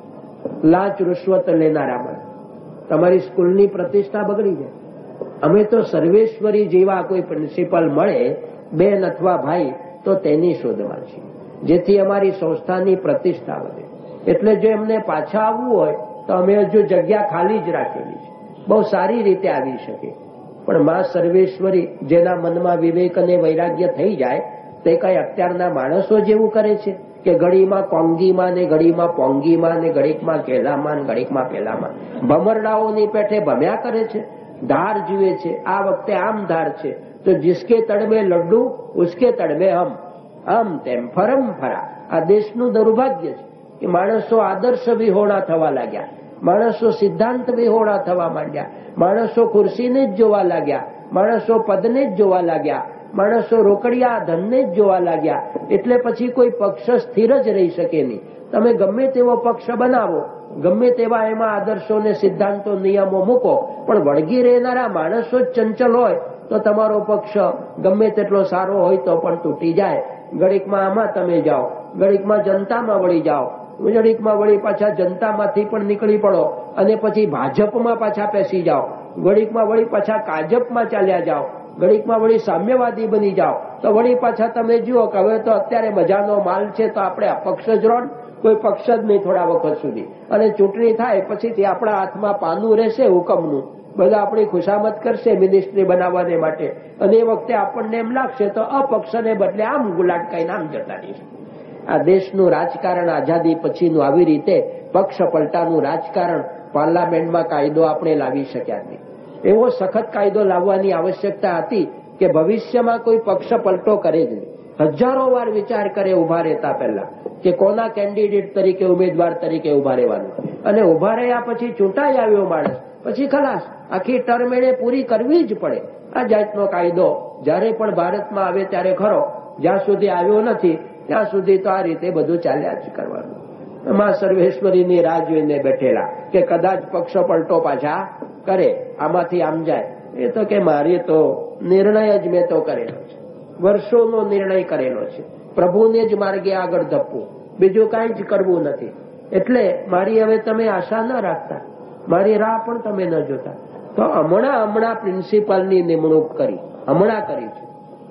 લાંચ રૂશ્વત લેનારા મળે, તમારી સ્કૂલની પ્રતિષ્ઠા બગડી જાય. અમે તો સર્વેશ્વરી જેવા કોઈ પ્રિન્સિપલ મળે બેન અથવા ભાઈ તો તેની શોધમાં છીએ, જેથી અમારી સંસ્થાની પ્રતિષ્ઠા વધે. એટલે જો એમને પાછા આવવું હોય તો અમે હજુ જગ્યા ખાલી જ રાખેલી છે, બહુ સારી રીતે આવી શકે. પણ માં સર્વેશ્વરી જેના મનમાં વિવેક અને વૈરાગ્ય થઈ જાય તે કઈ અત્યારના માણસો જેવું કરે છે કે ઘડીમાં કોંગીમાં ને ઘડીમાં પોંગીમાં ને ઘડીકમાં કેલામાં ને ઘડીકમાં પેલામાં ભમરડાઓની પેઠે ભમ્યા કરે છે, ધાર જુએ છે. આ વખતે આમ ધાર છે તો જિસકે તડમે લડ્ડુ ઉસકે તડમે હમ, આમ તેમ ફરમ ફરા. આ દેશનું દુર્ભાગ્ય છે કે માણસો આદર્શ વિહોણા થવા લાગ્યા, માણસો સિદ્ધાંત વિહોણા થવા માંડ્યા, માણસો ખુરશીને જ જોવા લાગ્યા, માણસો પદને જ જોવા લાગ્યા, માણસો રોકડિયા ધનને જ જોવા લાગ્યા. એટલે પછી કોઈ પક્ષ સ્થિર જ રહી શકે નહીં. તમે ગમે તેવો પક્ષ બનાવો, ગમે તેવા એમાં આદર્શો ને સિદ્ધાંતો નિયમો મૂકો, પણ વળગી રહેનારા માણસો જ ચંચલ હોય તો તમારો પક્ષ ગમે તેટલો સારો હોય તો પણ તૂટી જાય. ઘડીકમાં આમાં તમે જાઓ, ઘડીકમાં જનતામાં વળી જાઓ, ઘડીકમાં વળી પાછા જનતામાંથી પણ નીકળી પડો અને પછી ભાજપમાં પાછા પેસી જાઓ, ઘડીકમાં વળી પાછા કાજપમાં ચાલ્યા જાઓ, ઘડીકમાં વળી સામ્યવાદી બની જાઓ, તો વળી પાછા તમે જુઓ કે હવે તો અત્યારે મજાનો માલ છે તો આપણે અપક્ષ જ રહો, કોઈ પક્ષ જ નહીં થોડા વખત સુધી, અને ચૂંટણી થાય પછીથી આપણા હાથમાં પાનું રહેશે હુકમનું, બધા આપણી ખુશામત કરશે મિનિસ્ટ્રી બનાવવાને માટે, અને એ વખતે આપણને એમ લાગશે તો અપક્ષને બદલે આમ ગુલાટ કહીને આમ જતા રહીશું. આ દેશનું રાજકારણ આઝાદી પછીનું આવી રીતે પક્ષ પલટાનું રાજકારણ, પાર્લામેન્ટમાં કાયદો આપણે લાવી શક્યા નહીં. એવો સખત કાયદો લાવવાની આવશ્યકતા હતી કે ભવિષ્યમાં કોઈ પક્ષ પલટો કરે જ નહીં. હજારો વાર વિચાર કરે ઉભા રહેતા પહેલા કે કોના કેન્ડિડેટ તરીકે ઉમેદવાર તરીકે ઉભા રહેવાનું, અને ઉભા રહ્યા પછી ચૂંટાઈ આવ્યો માણસ પછી ખલાસ, આખી ટર્મ એને પૂરી કરવી જ પડે. આ જાતનો કાયદો જ્યારે પણ ભારતમાં આવે ત્યારે ખરો, જ્યાં સુધી આવ્યો નથી ત્યાં સુધી તો આ રીતે બધું ચાલ્યા જ કરવાનું. માં સર્વેશ્વરીની રાહ જોઈને બેઠેલા કે કદાચ પક્ષ પલટો પાછા કરે, આમાંથી આમ જાય. એ તો કે મારી તો નિર્ણય જ મેં તો કરેલો છે, વર્ષોનો નિર્ણય કરેલો છે, પ્રભુને જ માર્ગે આગળ ધપવું, બીજું કાંઈ જ કરવું નથી. એટલે મારી હવે તમે આશા ન રાખતા, મારી રાહ પણ તમે ન જોતા. તો હમણાં હમણાં પ્રિન્સિપાલની નિમણૂક કરી, હમણાં કરી છે.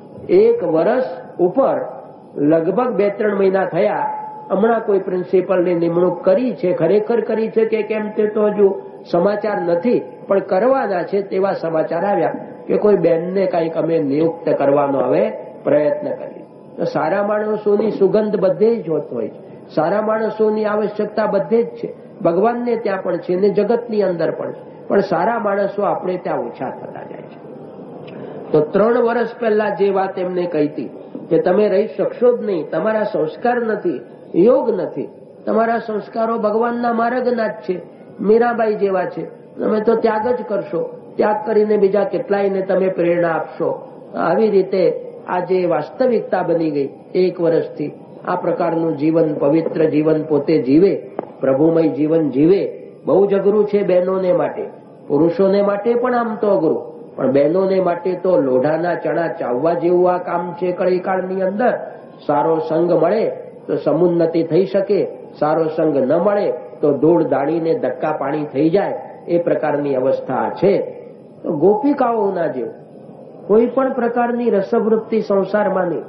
એક વર્ષ ઉપર લગભગ બે ત્રણ મહિના થયા, હમણાં કોઈ પ્રિન્સિપલની નિમણૂક કરી છે. ખરેખર કરી છે કે કેમ તે તો હજુ સમાચાર નથી, પણ કરવાના છે તેવા સમાચાર આવ્યા કે કોઈ બેનને કંઈક અમે નિયુક્ત કરવાનો હવે પ્રયત્ન કરીએ. તો સારા માણસોની સુગંધ બધે જ હોત હોય છે, સારા માણસોની આવશ્યકતા બધે જ છે, ભગવાનને ત્યાં પણ છે ને જગતની અંદર પણ છે, પણ સારા માણસો આપણે ત્યાં ઓછા થતા જાય છે. તો ત્રણ વર્ષ પહેલા જે વાત એમને કહી હતી કે તમે રહી શકશો જ નહીં, તમારા સંસ્કાર નથી, યોગ નથી, તમારા સંસ્કારો ભગવાનના માર્ગના જ છે, મીરાબાઈ જેવા છે, તમે તો ત્યાગ જ કરશો, ત્યાગ કરીને બીજા કેટલાયને તમે પ્રેરણા આપશો. આવી રીતે આજે વાસ્તવિકતા બની ગઈ. એક વર્ષથી આ પ્રકારનું જીવન, પવિત્ર જીવન પોતે જીવે, પ્રભુમય જીવન જીવે, બહુ જ અઘરું છે બહેનોને માટે. પુરુષોને માટે પણ આમ તો અઘરું, પણ બહેનોને માટે તો લોઢાના ચણા ચાવવા જેવું આ કામ છે કળીકાળની અંદર. સારો સંગ મળે તો સમુન્નતિ થઈ શકે, સારો સંગ ન મળે તો ધૂળ દાણીને ધક્કા પાણી થઈ જાય, એ પ્રકારની અવસ્થા છે. તો ગોપિકાઓના જેવું કોઈ પણ પ્રકારની રસવૃત્તિ સંસારમાં નહીં.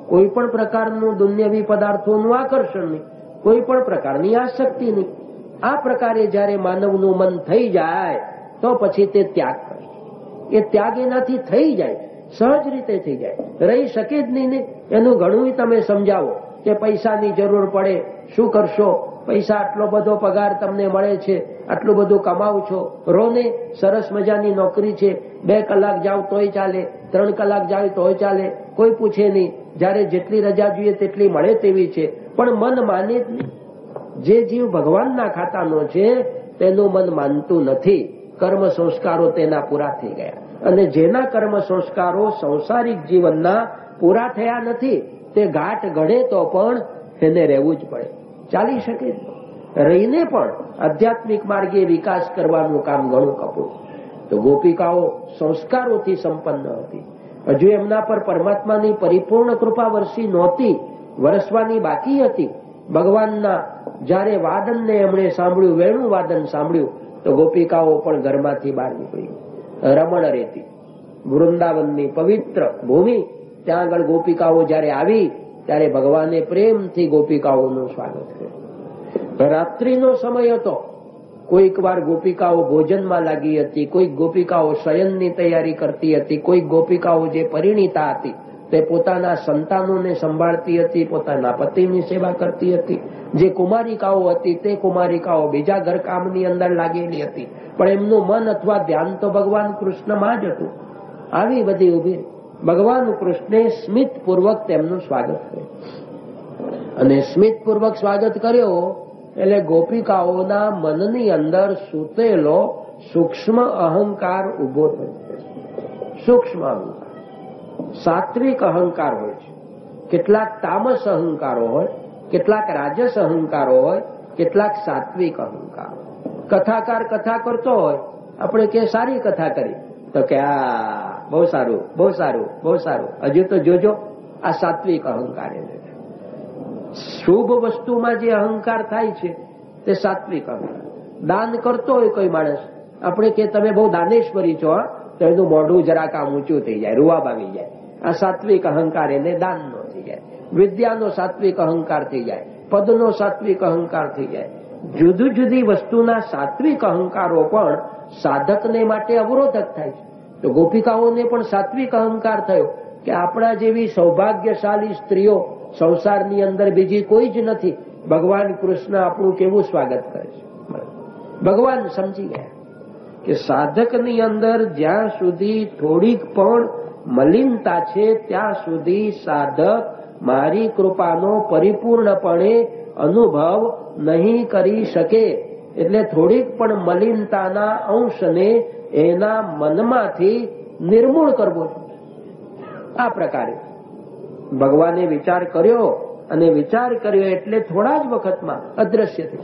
કોઈ પણ પ્રકારનું દુન્યવી પદાર્થોનું આકર્ષણ નહીં, કોઈ પણ પ્રકારની આસક્તિ નહીં. આ પ્રકારે જયારે માનવનું મન થઈ જાય તો પછી તે ત્યાગ કરશે. એ ત્યાગ એનાથી થઈ જાય, સહજ રીતે થઈ જાય, રહી શકે જ નહીં ને. એનું ઘણું તમે સમજાવો કે પૈસાની જરૂર પડે, શું કરશો, પૈસા આટલો બધો પગાર તમને મળે છે, આટલું બધું કમાવ છો, રોને, સરસ મજાની નોકરી છે, બે કલાક જાવ તોય ચાલે, ત્રણ કલાક જાવ તોય ચાલે, કોઈ પૂછે નહીં, જયારે જેટલી રજા જોઈએ તેટલી મળે તેવી છે. પણ મન માને જ નહીં. જે જીવ ભગવાનના ખાતાનો છે તેનું મન માનતું નથી. કર્મ સંસ્કારો તેના પૂરા થઈ ગયા, અને જેના કર્મ સંસ્કારો સંસારિક જીવનના પૂરા થયા નથી તે ઘાટ ઘડે તો પણ એને રહેવું જ પડે, ચાલી શકે જ. રહીને પણ આધ્યાત્મિક માર્ગે વિકાસ કરવાનું કામ ઘણું કપડું. તો ગોપિકાઓ સંસ્કારોથી સંપન્ન હતી. હજુ એમના પર પરમાત્માની પરિપૂર્ણ કૃપા વરસી નહોતી, વરસવાની બાકી હતી. ભગવાનના જયારે વાદનને એમણે સાંભળ્યું, વેણું વાદન સાંભળ્યું, તો ગોપિકાઓ પણ ઘરમાંથી બહાર નીકળી. રમણ રેતી વૃંદાવનની પવિત્ર ભૂમિ, ત્યાં આગળ ગોપિકાઓ જયારે આવી ત્યારે ભગવાને પ્રેમથી ગોપિકાઓનું સ્વાગત કર્યું. રાત્રિનો સમય હતો, કોઈક વાર ગોપિકાઓ ભોજનમાં લાગી હતી, કોઈક ગોપિકાઓ શયનની તૈયારી કરતી હતી, કોઈક ગોપિકાઓ જે પરિણીતા હતી તે પોતાના સંતાનોને સંભાળતી હતી, પોતાના પતિની સેવા કરતી હતી. જે કુમારિકાઓ હતી તે કુમારિકાઓ બીજા ઘરકામની અંદર લાગેલી હતી, પણ એમનું મન અથવા ધ્યાન તો ભગવાન કૃષ્ણમાં જ હતું. આવી બધી ઉભી ભગવાન કૃષ્ણે સ્મિત પૂર્વક તેમનું સ્વાગત કર્યું. અને સ્મિત પૂર્વક સ્વાગત કર્યો એટલે ગોપિકાઓના મનની અંદર સૂતેલો સૂક્ષ્મ અહંકાર ઉભો થયો. સૂક્ષ્મ અહંકાર, સાત્વિક અહંકાર હોય છે, કેટલાક તામસ અહંકારો હોય, કેટલાક રાજસ અહંકારો હોય, કેટલાક સાત્વિક અહંકારો. કથાકાર કથા કરતો હોય, આપણે કે સારી કથા કરી તો કે આ બહુ સારું, બહુ સારું, બહુ સારું, હજુ તો જોજો. આ સાત્વિક અહંકાર. શુભ વસ્તુમાં જે અહંકાર થાય છે તે સાત્વિક અહંકાર. દાન કરતો હોય કોઈ માણસ, આપણે કે તમે બહુ દાનેશ્વરી છો, તો એનું મોઢું જરાક આમ ઊંચું થઈ જાય, રૂવાબ આવી જાય. આ સાત્વિક અહંકાર એને દાનનો થઈ જાય. વિદ્યાનો સાત્વિક અહંકાર થઈ જાય, પદનો સાત્વિક અહંકાર થઈ જાય. જુદી જુદી વસ્તુના સાત્વિક અહંકારો પણ સાધકને માટે અવરોધક થાય છે. તો ગોપિકાઓને પણ સાત્વિક અહંકાર થયો કે આપણા જેવી સૌભાગ્યશાળી સ્ત્રીઓ સંસારની અંદર બીજી કોઈ જ નથી. ભગવાન કૃષ્ણ આપણું કેવું સ્વાગત કરે છે. ભગવાન સમજી ગયા કે સાધકની અંદર જ્યાં સુધી થોડીક પણ મલિનતા છે ત્યાં સુધી સાધક મારી કૃપાનો પરિપૂર્ણપણે અનુભવ નહીં કરી શકે. એટલે થોડીક પણ મલિનતાના અંશને એના મનમાંથી નિર્મૂળ કરવો જોઈએ. આ પ્રકારે ભગવાને વિચાર કર્યો, અને વિચાર કર્યો એટલે થોડા જ વખતમાં અદ્રશ્ય થઈ.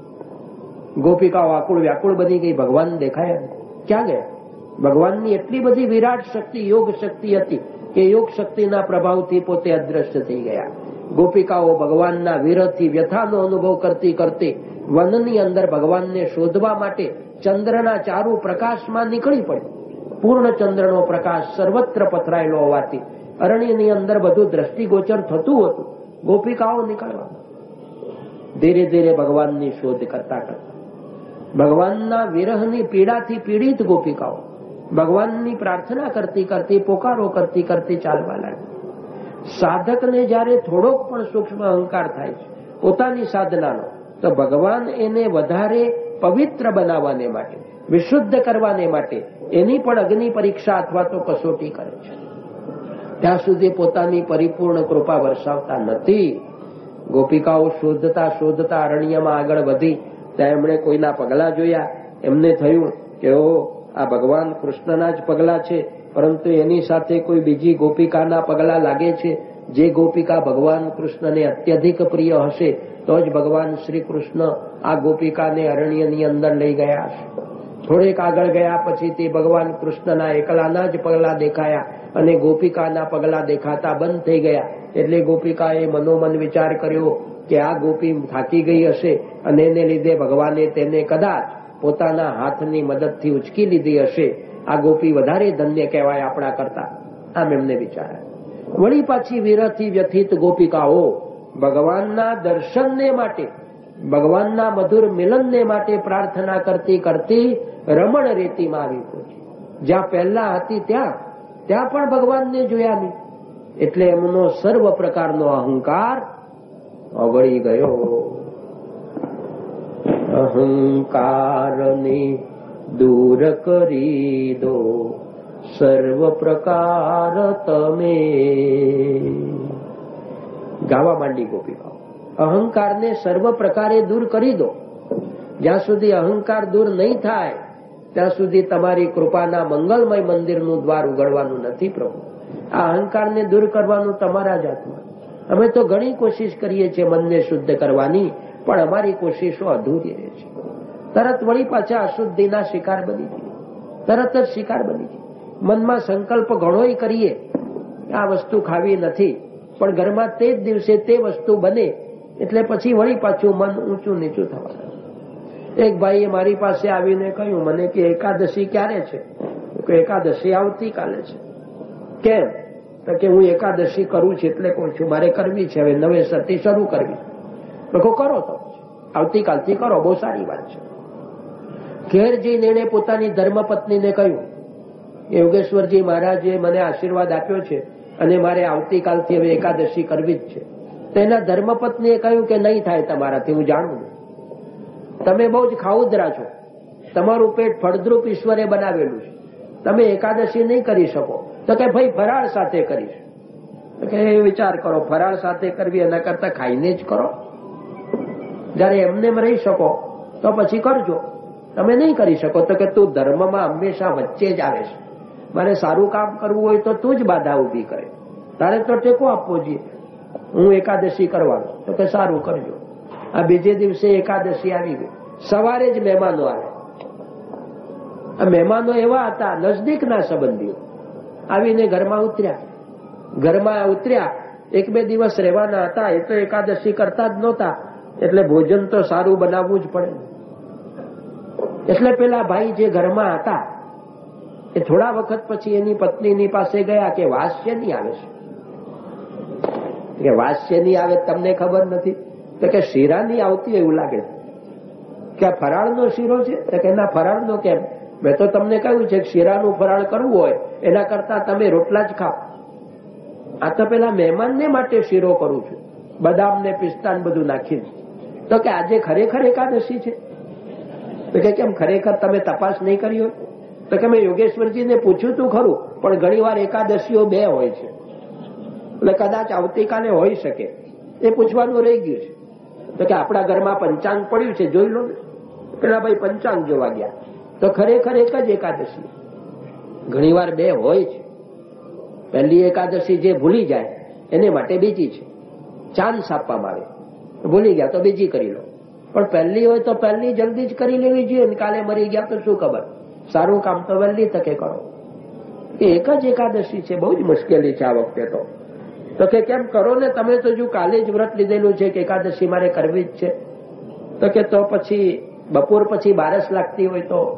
ગોપિકાઓ આકુળ વ્યાકુળ બની ગઈ, ભગવાન દેખાયા. ક્યાં ગયા? ભગવાનની એટલી બધી વિરાટ શક્તિ, યોગ શક્તિ હતી કે યોગ શક્તિના પ્રભાવથી પોતે અદ્રશ્ય થઈ ગયા. ગોપિકાઓ ભગવાનના વિરહથી વ્યથાનો અનુભવ કરતી કરતી વનની અંદર ભગવાનને શોધવા માટે ચંદ્રના ચારુ પ્રકાશમાં નીકળી પડી. પૂર્ણ ચંદ્રનો પ્રકાશ સર્વત્ર પથરાયેલો હોવાથી અરણ્યની અંદર બધું દ્રષ્ટિગોચર થતું હતું. ગોપિકાઓ નીકળવા ધીરે ધીરે ભગવાનની શોધ કરતા કરતા ભગવાનના વિરહની પીડાથી પીડિત ગોપિકાઓ ભગવાનની પ્રાર્થના કરતી કરતી, પોકારો કરતી કરતી ચાલવા લાગી. સાધકને જયારે થોડોક પણ સૂક્ષ્મ અહંકાર થાય છે પોતાની સાધનાનો, તો ભગવાન એને વધારે પવિત્ર બનાવવાને માટે, વિશુદ્ધ કરવાને માટે એની પણ અગ્નિ પરીક્ષા અથવા તો કસોટી કરે છે. ત્યાં સુધી પોતાની પરિપૂર્ણ કૃપા વરસાવતા નથી. ગોપિકાઓ શોધતા શોધતા અરણ્યમાં આગળ વધી ત્યાં એમણે કોઈના પગલા જોયા. એમને થયું કે ઓ આ ભગવાન કૃષ્ણના જ પગલા છે, પરંતુ એની સાથે કોઈ બીજી ગોપિકાના પગલા લાગે છે. જે ગોપિકા ભગવાન કૃષ્ણને અત્યધિક પ્રિય હશે તો જ ભગવાન શ્રી કૃષ્ણ આ ગોપિકાને અરણ્યની અંદર લઈ ગયા હશે. થોડેક આગળ ગયા પછી તે ભગવાન કૃષ્ણના એકલાના જ પગલા દેખાયા અને ગોપિકાના પગલા દેખાતા બંધ થઈ ગયા. એટલે ગોપિકાએ મનોમન વિચાર કર્યો કે આ ગોપી થાકી ગઈ હશે અને એને લીધે ભગવાને તેને કદાચ પોતાના હાથની મદદથી ઉચકી લીધી હશે. આ ગોપી વધારે ધન્ય કહેવાય આપણા કરતા, આમ એમને વિચાર. વળી પાછી વિરહથી વ્યથિત ગોપિકાઓ ભગવાનના દર્શનને માટે, ભગવાનના મધુર મિલનને માટે પ્રાર્થના કરતી કરતી રમણ રેતીમાં આવી પહોંચી. જ્યાં પહેલા હતી ત્યાં ત્યાં પણ ભગવાનને જોયા નહીં. એટલે એમનો સર્વ પ્રકારનો અહંકાર ઓગળી ગયો. અહંકારને દૂર કરી દો સર્વ પ્રકાર તમે. ગાવા માંડી ગોપીભાવ. અહંકારને સર્વ પ્રકારે દૂર કરી દો. જ્યાં સુધી અહંકાર દૂર નહીં થાય ત્યાં સુધી તમારી કૃપાના મંગલમય મંદિરનું દ્વાર ઉઘડવાનું નથી પ્રભુ. આ અહંકારને દૂર કરવાનું તમારા જ હાથમાં. અમે તો ઘણી કોશિશ કરીએ છીએ મનને શુદ્ધ કરવાની, પણ અમારી કોશિશો અધૂરી રહે છે. તરત વળી પાછા અશુદ્ધિના શિકાર બની જઈએ, તરત જ શિકાર બની જઈએ. મનમાં સંકલ્પ ઘણોય કરીએ આ વસ્તુ ખાવી નથી, પણ ઘરમાં તે જ દિવસે તે વસ્તુ બને એટલે પછી વળી પાછું મન ઊંચું નીચું થવાનું. એક ભાઈએ મારી પાસે આવીને કહ્યું મને કે એકાદશી ક્યારે છે? તો એકાદશી આવતીકાલે છે. કેમ? તો કે હું એકાદશી કરું છું એટલે કહું છું મારે કરવી છે, હવે નવેસરથી શરૂ કરવી. તો કરો તો આવતીકાલથી કરો, બહુ સારી વાત છે. ઘેર જઈને એણે પોતાની ધર્મપત્નીને કહ્યું યોગેશ્વરજી મહારાજે મને આશીર્વાદ આપ્યો છે અને મારે આવતીકાલથી હવે એકાદશી કરવી જ છે. તો એના ધર્મપત્નીએ કહ્યું કે નહીં થાય તમારાથી, હું જાણું. તમે બહુ જ ખાઉદરા છો, તમારું પેટ ફળદ્રુપ ઈશ્વરે બનાવેલું છે, તમે એકાદશી નહીં કરી શકો. તો કે ભાઈ ફરાળ સાથે કરીશ. તો કે વિચાર કરો, ફરાળ સાથે કરવી એના કરતા ખાઈને જ કરો. જયારે એમને રહી શકો તો પછી કરજો, તમે નહીં કરી શકો તો કે તું ધર્મમાં હંમેશા વચ્ચે જ આવે છે, મારે સારું કામ કરવું હોય તો તું જ બાધા ઉભી કરે, તારે તો ટેકો આપવો જોઈએ. હું એકાદશી કરવાનો. તો કે સારું કરજો. આ બીજે દિવસે એકાદશી આવી ગઈ. સવારે જ મહેમાનો આવે. આ મહેમાનો એવા હતા નજદીકના સંબંધીઓ, આવીને ઘરમાં ઉતર્યા. ઘરમાં ઉતર્યા એક બે દિવસ રહેવાના હતા, એ તો એકાદશી કરતા જ નહોતા, એટલે ભોજન તો સારું બનાવવું જ પડે. એટલે પેલા ભાઈ જે ઘરમાં હતા એ થોડા વખત પછી એની પત્નીની પાસે ગયા કે વાસ શેની આવે છે? કે વાસ શેની આવે તમને ખબર નથી? તો કે શીરાની આવતી એવું લાગે કે આ ફરાળનો શીરો છે? તો કે ના, ફરાળનો કેમ? મેં તો તમને કહ્યું છે કે શીરાનું ફરાળ કરવું હોય એના કરતા તમે રોટલા જ ખાઓ. આ તો પેલા મહેમાનને માટે શીરો કરું છું, બદામ ને પિસ્તા બધું નાખીને. તો કે આજે ખરેખર એકાદશી છે? તો કે કેમ, ખરેખર તમે તપાસ નહીં કરી હોય? તો કે મેં યોગેશ્વરજીને પૂછ્યું તું ખરું, પણ ઘણી વાર એકાદશીઓ બે હોય છે, એટલે કદાચ આવતીકાલે હોઈ શકે, એ પૂછવાનું રહી ગયું છે. તો કે આપણા ઘરમાં પંચાંગ પડ્યું છે, જોઈ લો ને. પેલા ભાઈ પંચાંગ જોવા ગયા તો ખરેખર એક જ એકાદશી, ઘણી વાર બે હોય છે. પહેલી એકાદશી જે ભૂલી જાય એને માટે બીજી છે, ચાન્સ આપવામાં આવે. ભૂલી ગયા તો બીજી કરી લો, પણ પહેલી હોય તો પહેલી જલ્દી જ કરી લેવી જોઈએ. કાલે મરી ગયા તો શું ખબર, સારું કામ તો વહેલી તકે કરો. એક જ એકાદશી છે, બહુ જ મુશ્કેલી છે આ વખતે તો. તો કે કેમ કરો ને, તમે તો જો કાલે જ વ્રત લીધેલું છે કે એકાદશી મારે કરવી જ છે. તો કે તો પછી બપોર પછી બારસ લાગતી હોય તો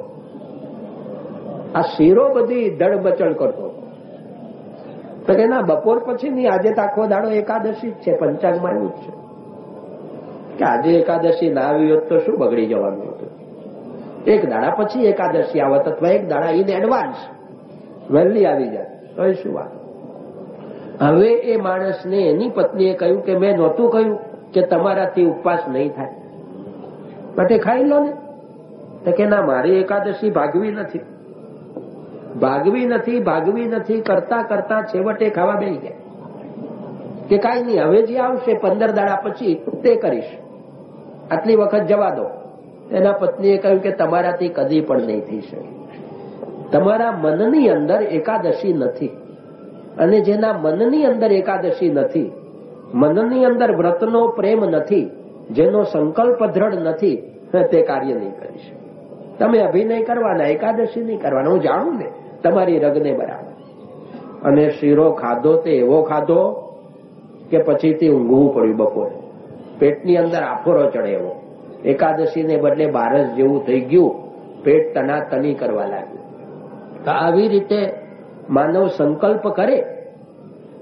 આ શીરો બધી ધડબચડ કરતો. તો કે ના, બપોર પછી નહીં, આજે તો આખો દાડો એકાદશી જ છે, પંચાંગમાં એવું જ છે કે આજે એકાદશી ના આવી હોત તો શું બગડી જવાનું હતું. એક દાડા પછી એકાદશી આવત અથવા એક દાડા ઇન એડવાન્સ વહેલી આવી જાય તો એ શું વાત. હવે એ માણસને એની પત્નીએ કહ્યું કે મેં નહોતું કહ્યું કે તમારાથી ઉપવાસ નહીં થાય, માટે ખાઈ લો ને. તો કે ના, મારી એકાદશી ભાગવી નથી, ભાગવી નથી, ભાગવી નથી કરતા કરતા છેવટે ખાવા બેસી ગયા. કે કાંઈ નહીં, હવે જે આવશે પંદર દાડા પછી તે કરીશ, આટલી વખત જવા દો. એના પત્નીએ કહ્યું કે તમારાથી કદી પણ નહીં થઈ શકે. તમારા મનની અંદર એકાદશી નથી, અને જેના મનની અંદર એકાદશી નથી, મનની અંદર વ્રતનો પ્રેમ નથી, જેનો સંકલ્પ દ્રઢ નથી, તે કાર્ય નહીં કરી શકે. તમે અભિનય કરવાના, એકાદશી નહીં કરવાના. હું જાણું ને તમારી રગને બરાબર. અને શીરો ખાધો તે એવો ખાધો કે પછીથી ઊંઘવું પડ્યું બપોરે, પેટની અંદર આફોરો ચડે એવો. એકાદશીને બદલે બારસ જેવું થઈ ગયું, પેટ તનાતની કરવા લાગ્યું. તો આવી રીતે માનવ સંકલ્પ કરે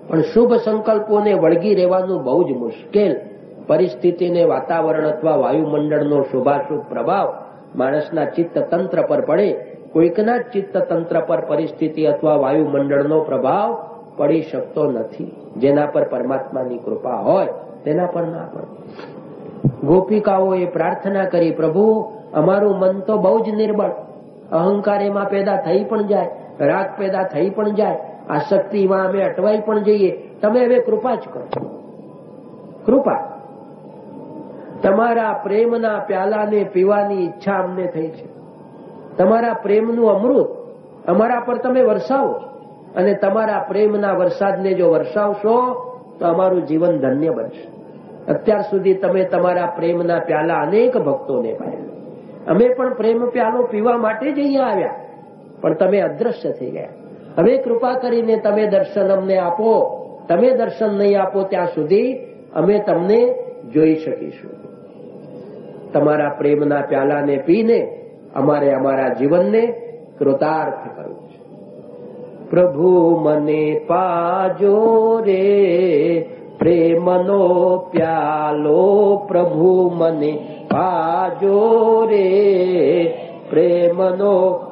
પણ શુભ સંકલ્પોને વળગી રહેવાનું બહુ જ મુશ્કેલ. પરિસ્થિતિને, વાતાવરણ અથવા વાયુમંડળનો શુભાશુભ પ્રભાવ માણસના ચિત્ત તંત્ર પર પડે. કોઈકના ચિત્ત તંત્ર પર પરિસ્થિતિ અથવા વાયુમંડળનો પ્રભાવ પડી શકતો નથી. જેના પર પરમાત્માની કૃપા હોય તેના પર ના પડે. ગોપિકાઓએ પ્રાર્થના કરી, પ્રભુ અમારું મન તો બહુ જ નિર્બળ, અહંકાર એમાં પેદા થઈ પણ જાય, રાગ પેદા થઈ પણ જાય, આસક્તિમાં અમે અટવાઈ પણ જઈએ. તમે હવે કૃપા જ કરો. કૃપા. તમારા પ્રેમના પ્યાલાને પીવાની ઈચ્છા અમને થઈ છે. તમારા પ્રેમનું અમૃત અમારા પર તમે વરસાવો, અને તમારા પ્રેમના વરસાદને જો વરસાવશો તો અમારું જીવન ધન્ય બનશે. અત્યાર સુધી તમે તમારા પ્રેમના પ્યાલા અનેક ભક્તોને પાયા. અમે પણ પ્રેમ પ્યાલો પીવા માટે જ અહીંયા આવ્યા, પણ તમે અદ્રશ્ય થઈ ગયા. હવે કૃપા કરીને તમે દર્શન અમને આપો. તમે દર્શન નહીં આપો ત્યાં સુધી અમે તમને જોઈ શકીશું. તમારા પ્રેમના પ્યાલાને પીને અમારે અમારા જીવનને કૃતાર્થ કરવું છે. પ્રભુ મને પાજો રે પ્રેમનો પ્યાલો, પ્રભુ મને પાજો રે પ્રેમનો,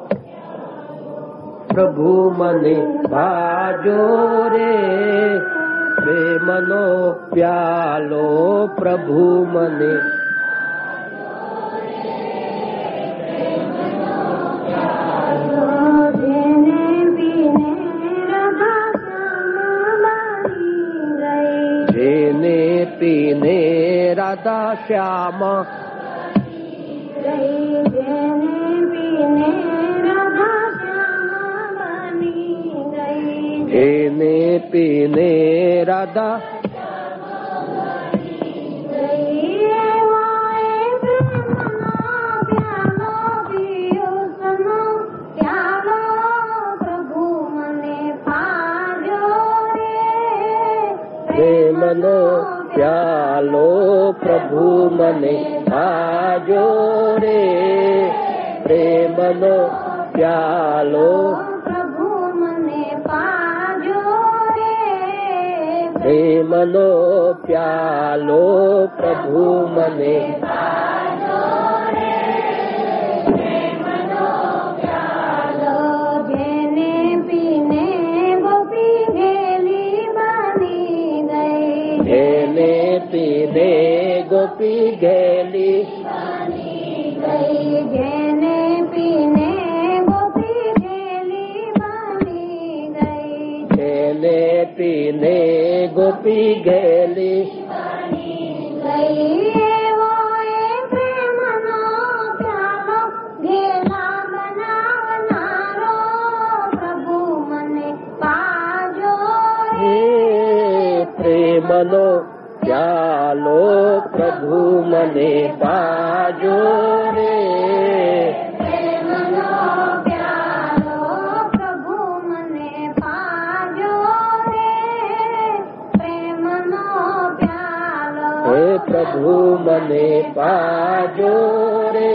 પ્રભુ મને પાજો રે પ્રેમનો પ્યાલો, પ્રભુ મને પીને રાધા શ્યામ, જેને પીને રાધા પ્રેમનો પ્યાલો, પ્રભુ મને પાજો રે પ્રેમનો પ્યાલો, પ્રભુ મને પાજો રે પ્રેમનો પ્યાલો, પ્રભુ મને પાજો રે પ્રેમનો પ્યાલો. જેને પીને ગોપી ઘેલી બની ગઈ, જેને પીને ગોપી ઘેલી બની ગઈ, જેને પીને ગોપી ઘેલી બની ગઈ, જેને પીને ગોપી ઘેલી બની ગઈ. એવો એ પ્રેમનો પ્યાલો ઘેલા બનાવનારો, પ્રભુ મને પાજો રે પ્રેમનો પ્યાલો, પ્રભુ મને પાજો રે પ્રેમનો પ્યાલો, પ્રભુ મને પાજો રે પ્રેમનો પ્યાલો, હે પ્રભુ મને પાજો રે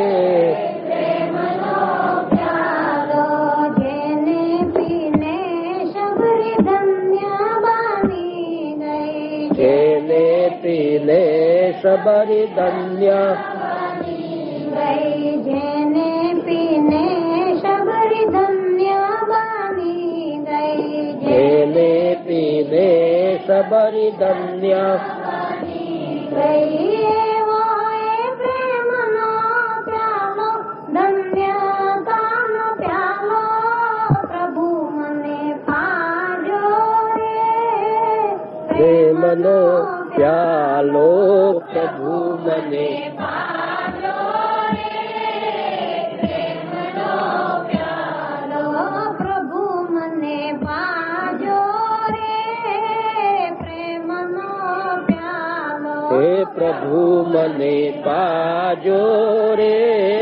પ્રેમનો પ્યાલો. જેને પીને શબરી ધન્ય બની ગઈ, જેને પીને શબરી ધન્ય બની ગઈ, જેને પીને શબરી ધન્ય બની ગઈ, જેને પીને શબરી ધન્ય બની ગઈ. એવો એ પ્રેમનો પ્યાલો, ધન્યતાનો પ્યાલો, પ્રભુ મને પાજો રે પ્રેમનો પ્યાલો, પ્રભુ મને પાજો રે પ્રેમનો પ્યાલો, પ્રભુ મને પાજો રે પ્રેમનો પ્યાલો, હે પ્રભુ મને પાજો રે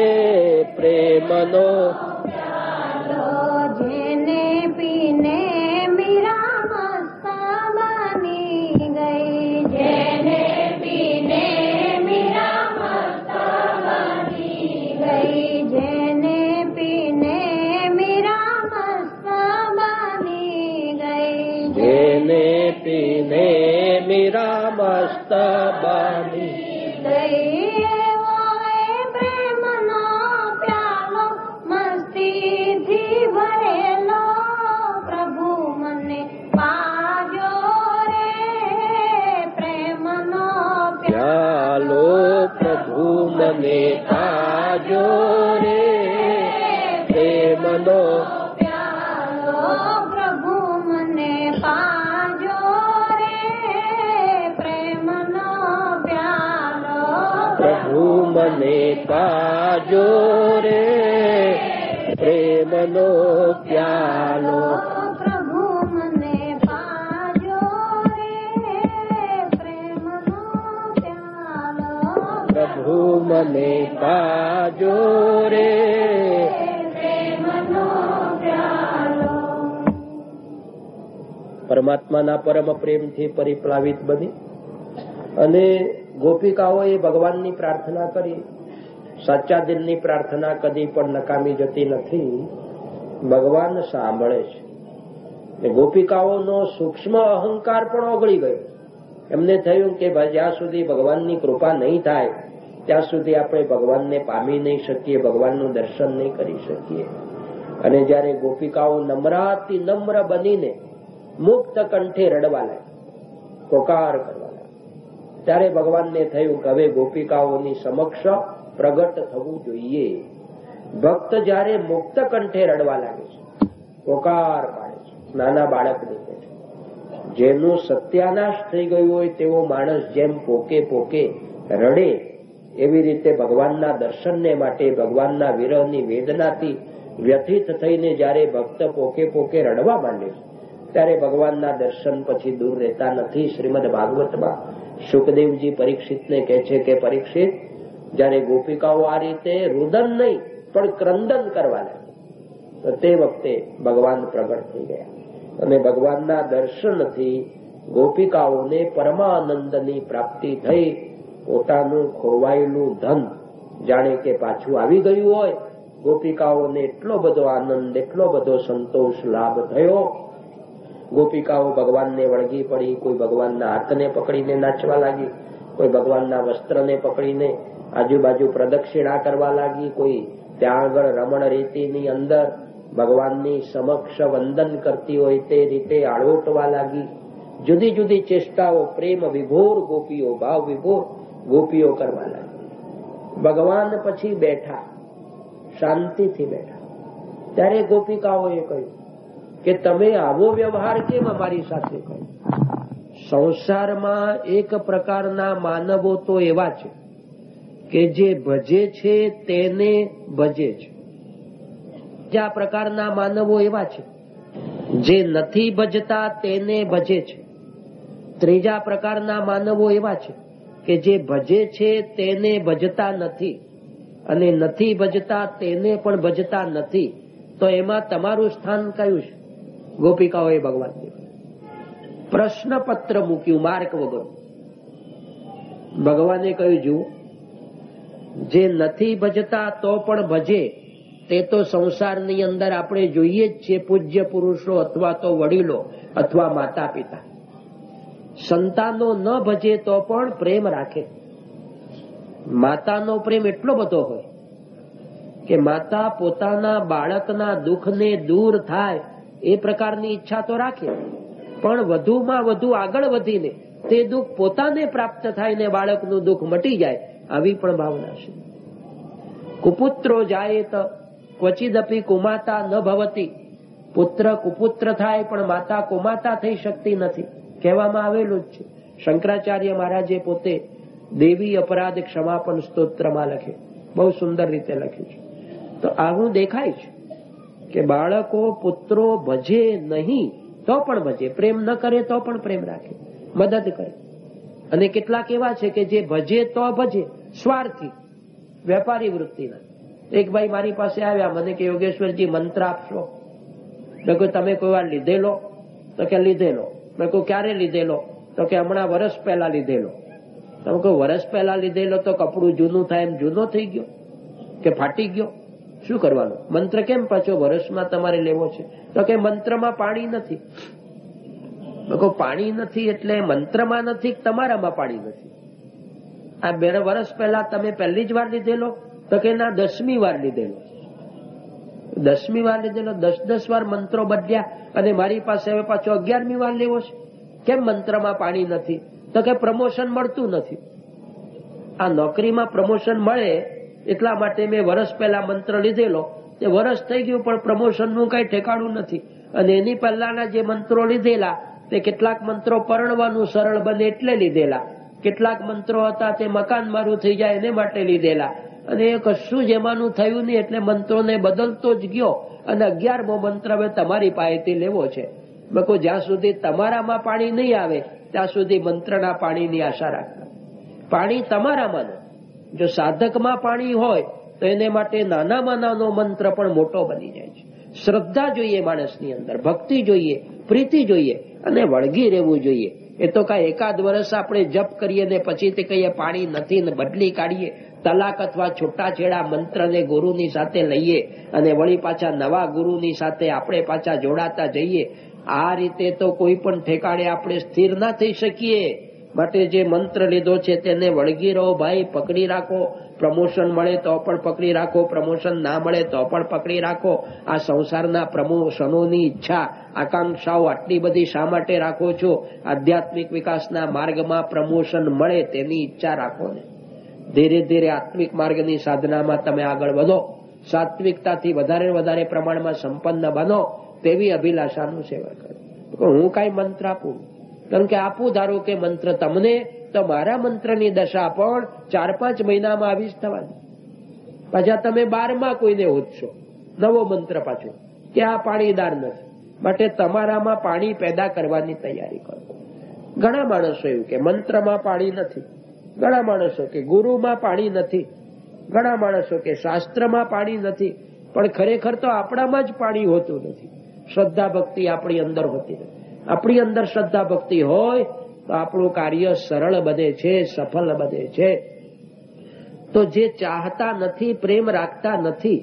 પ્રેમનો પ્યાલો. જેને પીને મીરા મસ્ત બની ગઈ, જેને પીને મીરા મસ્ત બની ગઈ, જેને પીને મીરા મસ્ત બની ગઈ, જેને પીને મીરા મસ્ત બની પ્રેમનો પ્યાલો મસ્તીથી ભરેલો પ્રભુ મને પાજો રે પ્રેમનો પ્યાલો પ્રભુ મને પાજો રે પ્રેમનો પ્યાલો પ્રભુ મને પાજો રે પ્રેમનો પ્યાલો પ્રભુ મને પાજો રે પ્રેમનો પ્યાલો પ્રભુ મને પાજો રે પ્રેમનો પ્યાલો પ્રભુ મને પાજો રે પ્રેમનો પ્યાલો. પરમાત્માના પરમ પ્રેમથી પરિપ્લાવિત બની અને ગોપિકાઓએ ભગવાનની પ્રાર્થના કરી. સાચા દિલની પ્રાર્થના કદી પણ નકામી જતી નથી. ભગવાન સાંભળે છે. ગોપિકાઓનો સૂક્ષ્મ અહંકાર પણ ઓગળી ગયો. એમને થયું કે જ્યાં સુધી ભગવાનની કૃપા નહીં થાય ત્યાં સુધી આપણે ભગવાનને પામી નહીં શકીએ, ભગવાનનું દર્શન નહીં કરી શકીએ. અને જયારે ગોપિકાઓ નમ્રાતિ નમ્ર બનીને મુક્ત કંઠે રડવા લાગી, પોકાર કરવા લાગી, ત્યારે ભગવાનને થયું કે હવે ગોપિકાઓની સમક્ષ પ્રગટ થવું જોઈએ. ભક્ત જયારે મુક્ત કંઠે રડવા લાગે છે, પોકાર પાડે છે, નાના બાળક નીકળે છે, જેનું સત્યાનાશ થઈ ગયું હોય તેવો માણસ જેમ પોકે પોકે રડે, એવી રીતે ભગવાનના દર્શનને માટે ભગવાનના વિરહની વેદનાથી વ્યથિત થઈને જયારે ભક્ત પોકે પોકે રડવા માંડે છે ત્યારે ભગવાનના દર્શન પછી દૂર રહેતા નથી. શ્રીમદ ભાગવતમાં શુકદેવજી પરીક્ષિતને કહે છે કે પરીક્ષિત, જયારે ગોપિકાઓ આ રીતે રુદન નહીં પણ ક્રંદન કરવા લાગી તો તે વખતે ભગવાન પ્રગટ થઈ ગયા અને ભગવાનના દર્શનથી ગોપિકાઓને પરમાનંદની પ્રાપ્તિ થઈ. પોતાનું ખોવાયેલું ધન જાણે કે પાછું આવી ગયું હોય. ગોપિકાઓને એટલો બધો આનંદ, એટલો બધો સંતોષ લાભ થયો. ગોપિકાઓ ભગવાનને વળગી પડી. કોઈ ભગવાનના હાથને પકડીને નાચવા લાગી, કોઈ ભગવાનના વસ્ત્રને પકડીને આજુબાજુ પ્રદક્ષિણા કરવા લાગી, કોઈ ત્યાં આગળ રમણ રીતિની અંદર ભગવાનની સમક્ષ વંદન કરતી હોય તે રીતે આળોટવા લાગી. જુદી જુદી ચેષ્ટાઓ પ્રેમ વિભોર ગોપીઓ, ભાવ વિભોર ગોપીઓ કરવા લાગી. ભગવાન પછી બેઠા, શાંતિથી બેઠા. ત્યારે ગોપિકાઓએ કહ્યું કે તમે આવો વ્યવહાર કેમ અમારી સાથે કર્યો? સંસારમાં એક પ્રકારના માનવો તો એવા છે કે જે ભજે છે તેને ભજે છે. બીજા પ્રકારના માનવો એવા છે જે નથી ભજતા તેને ભજે છે. ત્રીજા પ્રકારના માનવો એવા છે કે જે ભજે છે તેને ભજતા નથી અને નથી ભજતા તેને પણ ભજતા નથી. તો એમાં તમારું સ્થાન કયું છે? ગોપિકાઓએ ભગવાનને પ્રશ્નપત્ર મૂક્યું માર્ક વગર. ભગવાને કહ્યું, જુઓ, જે નથી ભજતા તો પણ ભજે તે તો સંસારની અંદર આપણે જોઈએ જ છીએ. પૂજ્ય પુરુષો અથવા તો વડીલો અથવા માતા પિતા. સંતાનો ન ભજે તો પણ પ્રેમ રાખે. માતાનો પ્રેમ એટલો બધો હોય કે માતા પોતાના બાળકના દુઃખને દૂર થાય એ પ્રકારની ઈચ્છા તો રાખે, પણ વધુમાં વધુ આગળ વધીને તે દુઃખ પોતાને પ્રાપ્ત થાય ને બાળકનું દુઃખ મટી જાય, આવી પણ ભાવના છે. કુપુત્રો જાય તો ક્વચિદપી કુમાતા ન ભવતી. પુત્ર કુપુત્ર થાય પણ માતા કુમાતા થઈ શકતી નથી, કહેવામાં આવેલું જ છે. શંકરાચાર્ય મહારાજે પોતે દેવી અપરાધ ક્ષમાપન સ્તોત્રમાં લખે, બહુ સુંદર રીતે લખ્યું છે. તો આવું દેખાય છે કે બાળકો પુત્રો ભજે નહીં તો પણ ભજે, પ્રેમ ન કરે તો પણ પ્રેમ રાખે, મદદ કરે. અને કેટલાક એવા છે કે જે ભજે તો ભજે, સ્વાર્થી, વેપારી વૃત્તિના. એક ભાઈ મારી પાસે આવ્યા, મને કે યોગેશ્વરજી મંત્ર આપશો. મેં કહ્યું તમે કોઈ વાર લીધેલો? તો કે લીધેલો. મેં કહ્યું ક્યારે લીધેલો? તો કે હમણાં વર્ષ પહેલા લીધેલો. તમે કહું વર્ષ પહેલા લીધેલો તો કપડું જૂનું થાય એમ જૂનો થઈ ગયો કે ફાટી ગયો? શું કરવાનું? મંત્ર કેમ પાછો વર્ષમાં તમારે લેવો છે? તો કે મંત્રમાં પાણી નથી. લોકો પાણી નથી એટલે મંત્રમાં નથી, તમારામાં પાણી નથી. આ બે વર્ષ પહેલા તમે પહેલી જ વાર લીધેલો તો કે ના દસમી વાર લીધેલો. દસમી વાર લીધેલો, દસ દસ વાર મંત્રો બદલ્યા અને મારી પાસે હવે પાછો અગિયારમી વાર લેવો છે. કેમ મંત્રમાં પાણી નથી? તો કે પ્રમોશન મળતું નથી. આ નોકરીમાં પ્રમોશન મળે એટલા માટે મેં વર્ષ પહેલા મંત્ર લીધેલો, તે વર્ષ થઈ ગયું પણ પ્રમોશનનું કઈ ઠેકાણું નથી. અને એની પહેલાના જે મંત્રો લીધેલા તે કેટલાક મંત્રો પરણવાનું સરળ બને એટલે લીધેલા, કેટલાક મંત્રો હતા તે મકાન મારું થઈ જાય એને માટે લીધેલા. અને એ કશું જ એમાંનું થયું નહીં એટલે મંત્રોને બદલતો જ ગયો અને અગિયારમો મંત્ર હવે તમારી પાસેથી લેવો છે. બકો જ્યાં સુધી તમારામાં પાણી નહીં આવે ત્યાં સુધી મંત્રના પાણીની આશા રાખતા. પાણી તમારામાં, જો સાધકમાં પાણી હોય તો એને માટે નાનામાં નાનો મંત્ર પણ મોટો બની જાય છે. શ્રદ્ધા જોઈએ માણસની અંદર, ભક્તિ જોઈએ, પ્રીતિ જોઈએ અને વળગી રહેવું જોઈએ. એ તો કઈ એકાદ વર્ષ આપણે જપ કરીએ ને પછી તે કહીએ પાણી નથી ને બદલી કાઢીએ, તલાક અથવા છૂટાછેડા મંત્રને ગુરુની સાથે લઈએ અને વળી પાછા નવા ગુરુની સાથે આપણે પાછા જોડાતા જઈએ. આ રીતે તો કોઈ પણ ઠેકાણે આપણે સ્થિર ના થઈ શકીએ. માટે જે મંત્ર લીધો છે તેને વળગી રહો ભાઈ, પકડી રાખો. પ્રમોશન મળે તો પણ પકડી રાખો, પ્રમોશન ના મળે તો પણ પકડી રાખો. આ સંસારના પ્રમોશનોની ઈચ્છા, આકાંક્ષાઓ આટલી બધી શા માટે રાખો છો? આધ્યાત્મિક વિકાસના માર્ગમાં પ્રમોશન મળે તેની ઈચ્છા રાખો ને. ધીરે ધીરે આત્મિક માર્ગની સાધનામાં તમે આગળ વધો, સાત્વિકતાથી વધારે વધારે પ્રમાણમાં સંપન્ન બનો તેવી અભિલાષાનું સેવન કરો. હું કઈ મંત્ર આપું? કારણ કે આપું ધારો કે મંત્ર તમને, તો મારા મંત્રની દશા પણ ચાર પાંચ મહિનામાં આવી જ થવાની. પાછા તમે બારમાં કોઈને હોદશો નવો મંત્ર પાછો કે આ પાણીદાર નથી. માટે તમારામાં પાણી પેદા કરવાની તૈયારી કરો. ઘણા માણસો એવું કે મંત્રમાં પાણી નથી, ઘણા માણસો કે ગુરુમાં પાણી નથી, ઘણા માણસો કે શાસ્ત્રમાં પાણી નથી. પણ ખરેખર તો આપણામાં જ પાણી હોતું નથી. શ્રદ્ધા ભક્તિ આપણી અંદર હોતી નથી. આપણી અંદર શ્રદ્ધા ભક્તિ હોય તો આપણું કાર્ય સરળ બને છે, સફળ બને છે. તો જે ચાહતા નથી, પ્રેમ રાખતા નથી,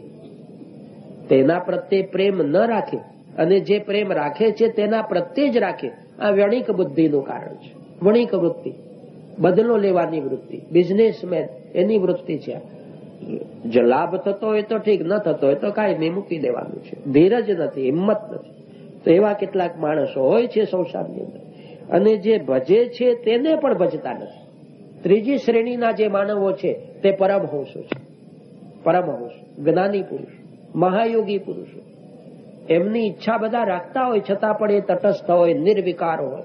તેના પ્રત્યે પ્રેમ ન રાખે અને જે પ્રેમ રાખે છે તેના પ્રત્યે જ રાખે. આ વણિક બુદ્ધિનું કારણ છે. વણિક વૃત્તિ, બદલો લેવાની વૃત્તિ, બિઝનેસમેન એની વૃત્તિ છે. જો લાભ થતો હોય તો ઠીક, ન થતો હોય તો કાંઈ નહીં, મૂકી દેવાનું છે. ધીરજ નથી, હિંમત નથી. તો એવા કેટલાક માણસો હોય છે સંસારની અંદર. અને જે ભજે છે તેને પણ ભજતા નથી. ત્રીજી શ્રેણીના જે માનવો છે તે પરમહંસો છે. પરમહંસ, જ્ઞાની પુરુષ, મહાયોગી પુરુષો. એમની ઈચ્છા બધા રાખતા હોય છતાં પણ એ તટસ્થ હોય, નિર્વિકાર હોય,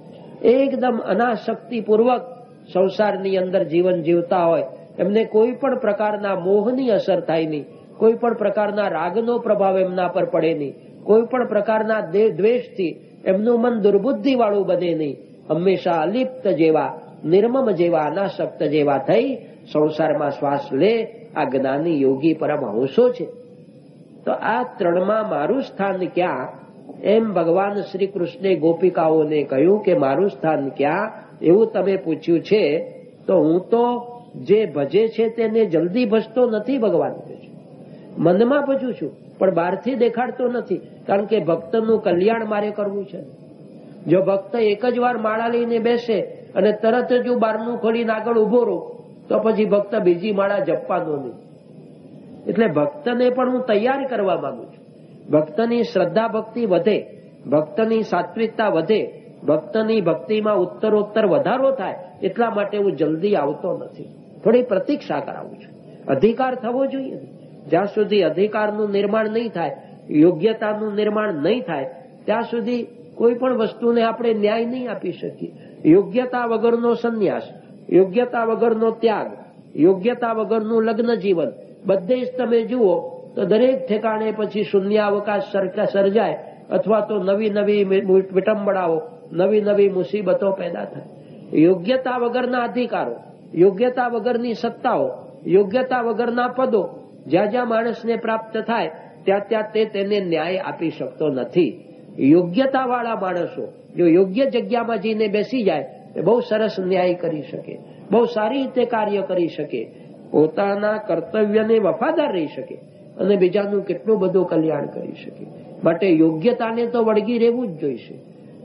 એકદમ અનાસક્તિપૂર્વક સંસારની અંદર જીવન જીવતા હોય. એમને કોઈ પણ પ્રકારના મોહની અસર થાય નહીં, કોઈ પણ પ્રકારના રાગનો પ્રભાવ એમના પર પડે નહીં, કોઈ પણ પ્રકારના દ્વેષથી એમનું મન દુર્બુદ્ધિ વાળું બને નહીં. હંમેશા અલિપ્ત જેવા, નિર્મમ જેવા, અનાસક્ત જેવા થઈ સંસારમાં શ્વાસ લે આ જ્ઞાની યોગી પરમહંસો છે. તો આ ત્રણમાં મારું સ્થાન ક્યાં? એમ ભગવાન શ્રી કૃષ્ણે ગોપિકાઓને કહ્યું કે મારું સ્થાન ક્યાં એવું તમે પૂછ્યું છે. તો હું તો જે ભજે છે તેને જલ્દી ભજતો નથી. ભગવાન કહે છે મનમાં ભજું છું પણ બહારથી દેખાડતો નથી. કારણ કે ભક્તનું કલ્યાણ મારે કરવું છે. જો ભક્ત એક જ વાર માળા લઈને બેસે અને તરત જ હું બહારનું ખોલીને આગળ ઉભો રહું તો પછી ભક્ત બીજી માળા જપવાનો નહીં. એટલે ભક્તને પણ હું તૈયાર કરવા માંગુ છું. ભક્તની શ્રદ્ધા ભક્તિ વધે, ભક્તની સાત્વિકતા વધે, ભક્તની ભક્તિમાં ઉત્તરોત્તર વધારો થાય એટલા માટે હું જલ્દી આવતો નથી. થોડી પ્રતીક્ષા કરાવું છું. અધિકાર થવો જોઈએ. જ્યાં સુધી અધિકારનું નિર્માણ નહીં થાય, યોગ્યતાનું નિર્માણ નહીં થાય ત્યાં સુધી કોઈ પણ વસ્તુને આપણે ન્યાય નહીં આપી શકીએ. યોગ્યતા વગરનો સંન્યાસ, યોગ્યતા વગરનો ત્યાગ, યોગ્યતા વગરનું લગ્ન જીવન બધે જ તમે જુઓ તો દરેક ઠેકાણે પછી શૂન્યાવકાશ સર્જાય અથવા તો નવી નવી વિટંબણાઓ, નવી નવી મુસીબતો પેદા થાય. યોગ્યતા વગરના અધિકારો, યોગ્યતા વગરની સત્તાઓ, યોગ્યતા વગરના પદો જ્યાં જ્યાં માણસને પ્રાપ્ત થાય ત્યાં ત્યાં તે તેને ન્યાય આપી શકતો નથી. યોગ્યતા વાળા માણસો જો યોગ્ય જગ્યામાં જઈને બેસી જાય એ બહુ સરસ ન્યાય કરી શકે, બહુ સારી રીતે કાર્ય કરી શકે, પોતાના કર્તવ્યને વફાદાર રહી શકે અને બીજાનું કેટલું બધું કલ્યાણ કરી શકે. માટે યોગ્યતાને તો વળગી રહેવું જ જોઈશે.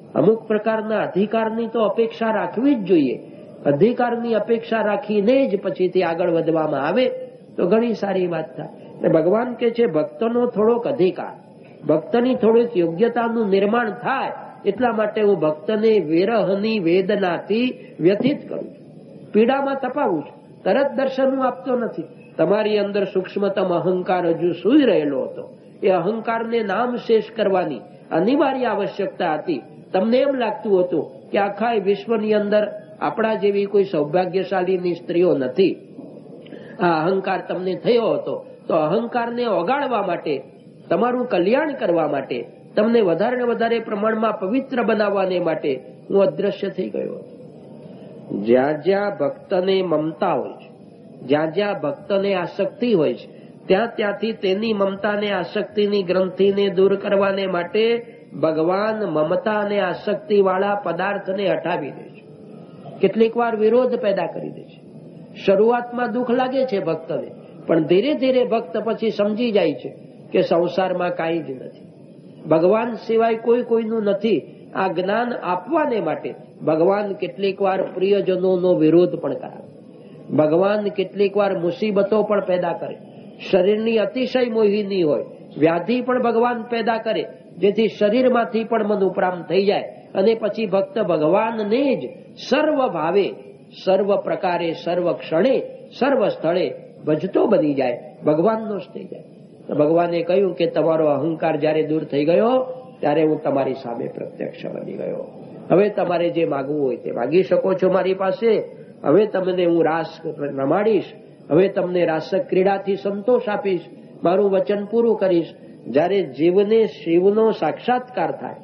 અમુક પ્રકારના અધિકારની તો અપેક્ષા રાખવી જ જોઈએ. અધિકારની અપેક્ષા રાખીને જ પછીથી આગળ વધવામાં આવે તો ઘણી સારી વાત થાય. ભગવાન કે છે ભક્તનો થોડોક અધિકાર, ભક્તની થોડીક યોગ્યતાનું નિર્માણ થાય એટલા માટે હું ભક્તને વિરહની વેદનાથી વ્યથિત કરું છું, પીડામાં તપાવું છું. તરત દર્શન હું આપતો નથી. તમારી અંદર સૂક્ષ્મતમ અહંકાર હજુ સૂઈ રહેલો હતો. એ અહંકારને નામ શેષ કરવાની અનિવાર્ય આવશ્યકતા હતી. તમને એમ લાગતું હતું કે આખા વિશ્વની અંદર આપણા જેવી કોઈ સૌભાગ્યશાળીની સ્ત્રીઓ નથી. આ અહંકાર તમને થયો હતો તો અહંકારને ઓગાળવા માટે, તમારું કલ્યાણ કરવા માટે, તમને વધારે ને વધારે પ્રમાણમાં પવિત્ર બનાવવાને માટે હું અદ્રશ્ય થઈ ગયો હતો. જ્યાં જ્યાં ભક્તને મમતા હોય છે, જ્યાં જ્યાં ભક્તને આસક્તિ હોય છે, ત્યાં ત્યાંથી તેની મમતાને આસક્તિની ગ્રંથિને દૂર કરવાને માટે ભગવાન મમતા અને આસક્તિ વાળા પદાર્થને હટાવી દે છે. કેટલીક વાર વિરોધ પેદા કરી દે છે. શરૂઆતમાં દુઃખ લાગે છે ભક્તને, પણ ધીરે ધીરે ભક્ત પછી સમજી જાય છે કે સંસારમાં કાંઈ જ નથી, ભગવાન સિવાય કોઈ કોઈનું નથી. આ જ્ઞાન આપવાને માટે ભગવાન કેટલીક વાર પ્રિયજનોનો વિરોધ પણ કરાવે. ભગવાન કેટલીક વાર મુસીબતો પણ પેદા કરે. શરીરની અતિશય મોહિની હોય, વ્યાધિ પણ ભગવાન પેદા કરે, જેથી શરીરમાંથી પણ મન ઉપરામ થઈ જાય અને પછી ભક્ત ભગવાનને જ સર્વ ભાવે, સર્વ પ્રકારે, સર્વ ક્ષણે, સર્વ સ્થળે ભજતો બની જાય, ભગવાનનો જ થઈ જાય. તો ભગવાને કહ્યું કે તમારો અહંકાર જ્યારે દૂર થઈ ગયો ત્યારે હું તમારી સામે પ્રત્યક્ષ બની ગયો. હવે તમારે જે માગવું હોય તે માગી શકો છો મારી પાસે. હવે તમને હું રાસ રમાડીશ, હવે તમને રાસક ક્રીડાથી સંતોષ આપીશ, મારું વચન પૂરું કરીશ. જ્યારે જીવને શિવનો સાક્ષાત્કાર થાય,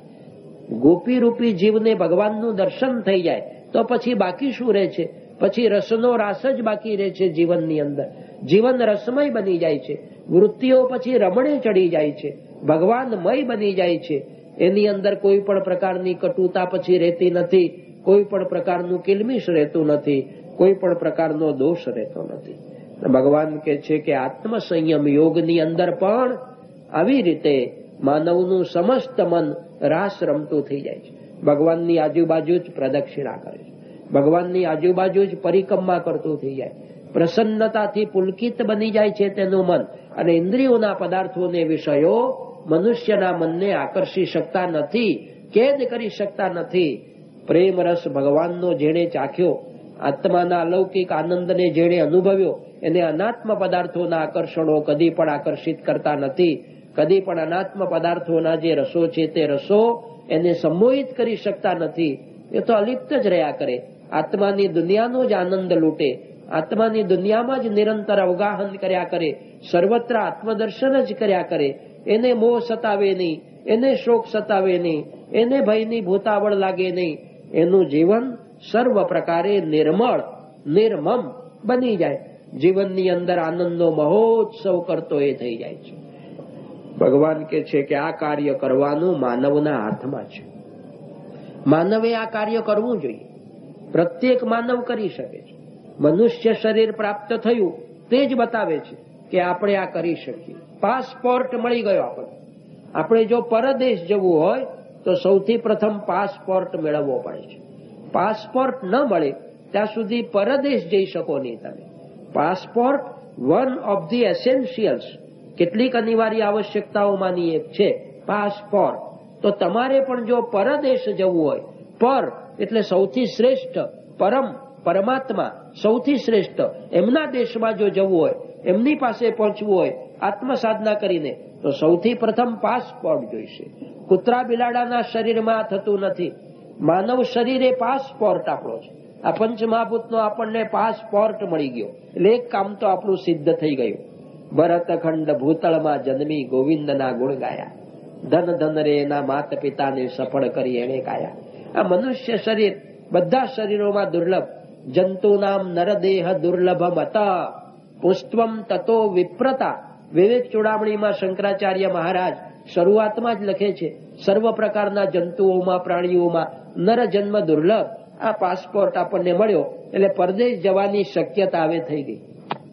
ગોપી રૂપી જીવને ભગવાનનું દર્શન થઈ જાય તો પછી બાકી શું રહે છે? પછી રસનો રાસ જ બાકી રહે છે જીવનની અંદર. જીવન રસમય બની જાય છે, વૃત્તિઓ પછી રમણે ચડી જાય છે, ભગવાનમય બની જાય છે. એની અંદર કોઈ પણ પ્રકારની કટુતા પછી રહેતી નથી, કોઈ પણ પ્રકારનું કિલમિશ રહેતું નથી, કોઈ પણ પ્રકારનો દોષ રહેતો નથી. ભગવાન કે છે કે આત્મસંયમ યોગની અંદર પણ આવી રીતે માનવનું સમસ્ત મન રાસ રમતું થઈ જાય છે. ભગવાનની આજુબાજુ જ પ્રદક્ષિણા કરે છે, ભગવાનની આજુબાજુ જ પરિક્રમા કરતું થઈ જાય, પ્રસન્નતાથી પુલકિત બની જાય છે તેનું મન. અને ઇન્દ્રિયોના પદાર્થોને વિષયો મનુષ્યના મનને આકર્ષી શકતા નથી, કેદ કરી શકતા નથી. પ્રેમ રસ ભગવાનનો જેણે ચાખ્યો, આત્માના અલૌકિક આનંદને જેણે અનુભવ્યો, એને અનાત્મ પદાર્થોના આકર્ષણો કદી પણ આકર્ષિત કરતા નથી. કદી પણ અનાત્મ પદાર્થોના જે રસો છે તે રસો એને સંમોહિત કરી શકતા નથી. એ તો અલિપ્ત જ રહ્યા કરે, આત્માની દુનિયાનો જ આનંદ લૂટે, આત્માની દુનિયામાં જ નિરંતર અવગાહન કર્યા કરે, સર્વત્ર આત્મદર્શન જ કર્યા કરે. એને મોહ સતાવે નહીં, એને શોક સતાવે નહીં, એને ભયની ભૂતાવળ લાગે નહીં. એનું જીવન સર્વ પ્રકારે નિર્મળ, નિર્મમ બની જાય. જીવનની અંદર આનંદનો મહોત્સવ કરતો એ થઈ જાય છે. ભગવાન કે છે કે આ કાર્ય કરવાનું માનવના હાથમાં છે. માનવે આ કાર્ય કરવું જોઈએ. પ્રત્યેક માનવ કરી શકે છે. મનુષ્ય શરીર પ્રાપ્ત થયું તે જ બતાવે છે કે આપણે આ કરી શકીએ. પાસપોર્ટ મળી ગયો આપણને. આપણે જો પરદેશ જવું હોય તો સૌથી પ્રથમ પાસપોર્ટ મેળવવો પડે છે. પાસપોર્ટ ન મળે ત્યાં સુધી પરદેશ જઈ શકો નહીં તમે. Passport one of the essentials, કેટલીક અનિવાર્ય આવશ્યકતાઓમાંની એક છે પાસપોર્ટ. તો તમારે પણ જો પરદેશ જવું હોય, પર એટલે સૌથી શ્રેષ્ઠ, પરમ પરમાત્મા સૌથી શ્રેષ્ઠ, એમના દેશમાં જો જવું હોય, એમની પાસે પહોંચવું હોય આત્મ સાધના કરીને, તો સૌથી પ્રથમ પાસપોર્ટ જોઈશે. કૂતરા બિલાડાના શરીરમાં થતું નથી. માનવ શરીર એ પાસપોર્ટ આપણો છે. આ પંચમહાભૂતનો આપણને પાસપોર્ટ મળી ગયો એટલે એક કામ તો આપણું સિદ્ધ થઈ ગયું. ભરતખંડ ભૂતળમાં જન્મી ગોવિંદના ગુણ ગાયા, ધન ધન રે એના માત પિતાને સફળ કરી એને ગાયા. આ મનુષ્ય શરીર બધા શરીરોમાં દુર્લભ. જંતુ નામ નરદેહ દુર્લભમ અત પુષ્પમ તતો વિપ્રતા. વિવેક ચૂડામણીમાં શંકરાચાર્ય મહારાજ શરૂઆતમાં જ લખે છે, સર્વ પ્રકારના જંતુઓમાં, પ્રાણીઓમાં નર જન્મ દુર્લભ. આ પાસપોર્ટ આપણને મળ્યો એટલે પરદેશ જવાની શક્યતા હવે થઈ ગઈ.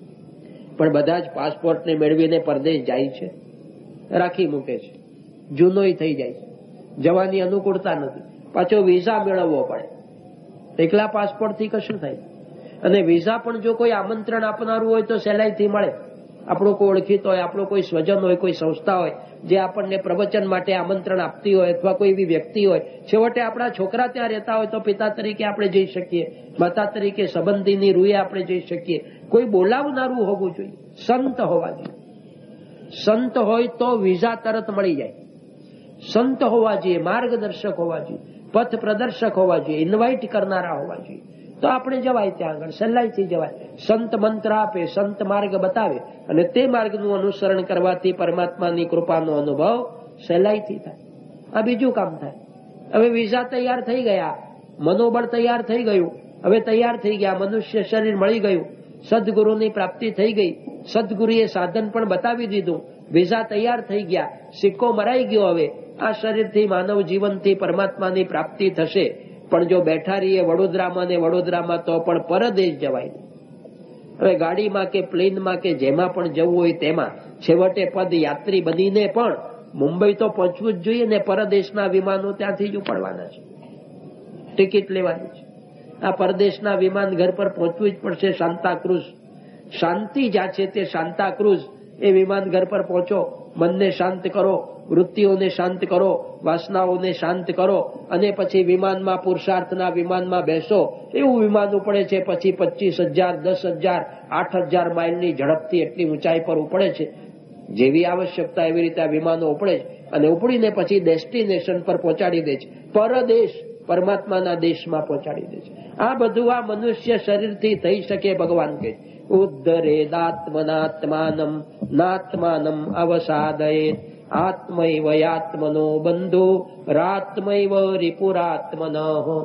પણ બધા જ પાસપોર્ટને મેળવીને પરદેશ જાય છે, રાખી મૂકે છે, જૂનોય થઈ જાય છે, જવાની અનુકૂળતા નથી. પાછો વિઝા મેળવવો પડે. એકલા પાસપોર્ટથી કશું થાય. અને વિઝા પણ જો કોઈ આમંત્રણ આપનારું હોય તો સહેલાઈથી મળે. આપણો કોઈ ઓળખીતો હોય, આપણો કોઈ સ્વજન હોય, કોઈ સંસ્થા હોય જે આપણને પ્રવચન માટે આમંત્રણ આપતી હોય, અથવા કોઈ એવી વ્યક્તિ હોય, છેવટે આપણા છોકરા ત્યાં રહેતા હોય તો પિતા તરીકે આપણે જઈ શકીએ, માતા તરીકે સંબંધીની રૂએ આપણે જઈ શકીએ. કોઈ બોલાવનારું હોવું જોઈએ, સંત હોવા જોઈએ. સંત હોય તો વિઝા તરત મળી જાય. સંત હોવા જોઈએ, માર્ગદર્શક હોવા જોઈએ, પથ પ્રદર્શક હોવા જોઈએ, ઇન્વાઇટ કરનારા હોવા જોઈએ. તો આપણે જવાય ત્યાં આગળ, સહેલાઈથી જવાય. સંત મંત્ર આપે, સંત માર્ગ બતાવે, અને તે માર્ગનું અનુસરણ કરવાથી પરમાત્માની કૃપાનો અનુભવ સહેલાઈથી થાય. આ બીજું કામ થાય. હવે વિઝા તૈયાર થઈ ગયા, મનોબળ તૈયાર થઈ ગયું, હવે તૈયાર થઈ ગયા, મનુષ્ય શરીર મળી ગયું, સદગુરુની પ્રાપ્તિ થઈ ગઈ, સદગુરુએ સાધન પણ બતાવી દીધું, વિઝા તૈયાર થઈ ગયા, સિક્કો મરાઈ ગયો. હવે આ શરીરથી માનવ જીવનથી પરમાત્માની પ્રાપ્તિ થશે. પણ જો બેઠા રહીએ વડોદરામાં ને વડોદરામાં તો પણ પરદેશ જવાય. હવે ગાડીમાં કે પ્લેનમાં કે જેમાં પણ જવું હોય તેમાં છેવટે પદયાત્રી બનીને પણ મુંબઈ તો પહોંચવું જ જોઈએ ને. પરદેશના વિમાનો ત્યાંથી જ ઉપડવાના છે, ટિકિટ લેવાની છે. આ પરદેશના વિમાન ઘર પર પહોંચવું જ પડશે. સાન્તાક્રુઝ, શાંતિ જ્યાં છે તે સાન્તાક્રુઝ, એ વિમાન ઘર પર પહોંચો, મનને શાંત કરો, વૃત્તિઓને શાંત કરો, વાસનાઓને શાંત કરો, અને પછી વિમાનમાં, પુરુષાર્થના વિમાનમાં બેસો. એવું વિમાન ઉપડે છે, પછી પચીસ હજાર દસ હજાર આઠ હજાર માઇલની ઝડપથી એટલી ઊંચાઈ પર ઉપડે છે. જેવી આવશ્યકતા એવી રીતે આ વિમાનો ઉપડે છે, અને ઉપડીને પછી ડેસ્ટિનેશન પર પહોંચાડી દે છે. પરદેશ, પરમાત્માના દેશમાં પહોંચાડી દે છે. આ બધું આ મનુષ્ય શરીરથી થઈ શકે. ભગવાન કહે ઉદ્ધરેદાત્મનાત્માનમ નાત્માનમ અવસાદયેત આત્મૈવ યાત્મનો બંધુ રાત્મૈવ રિપુરાત્મનઃ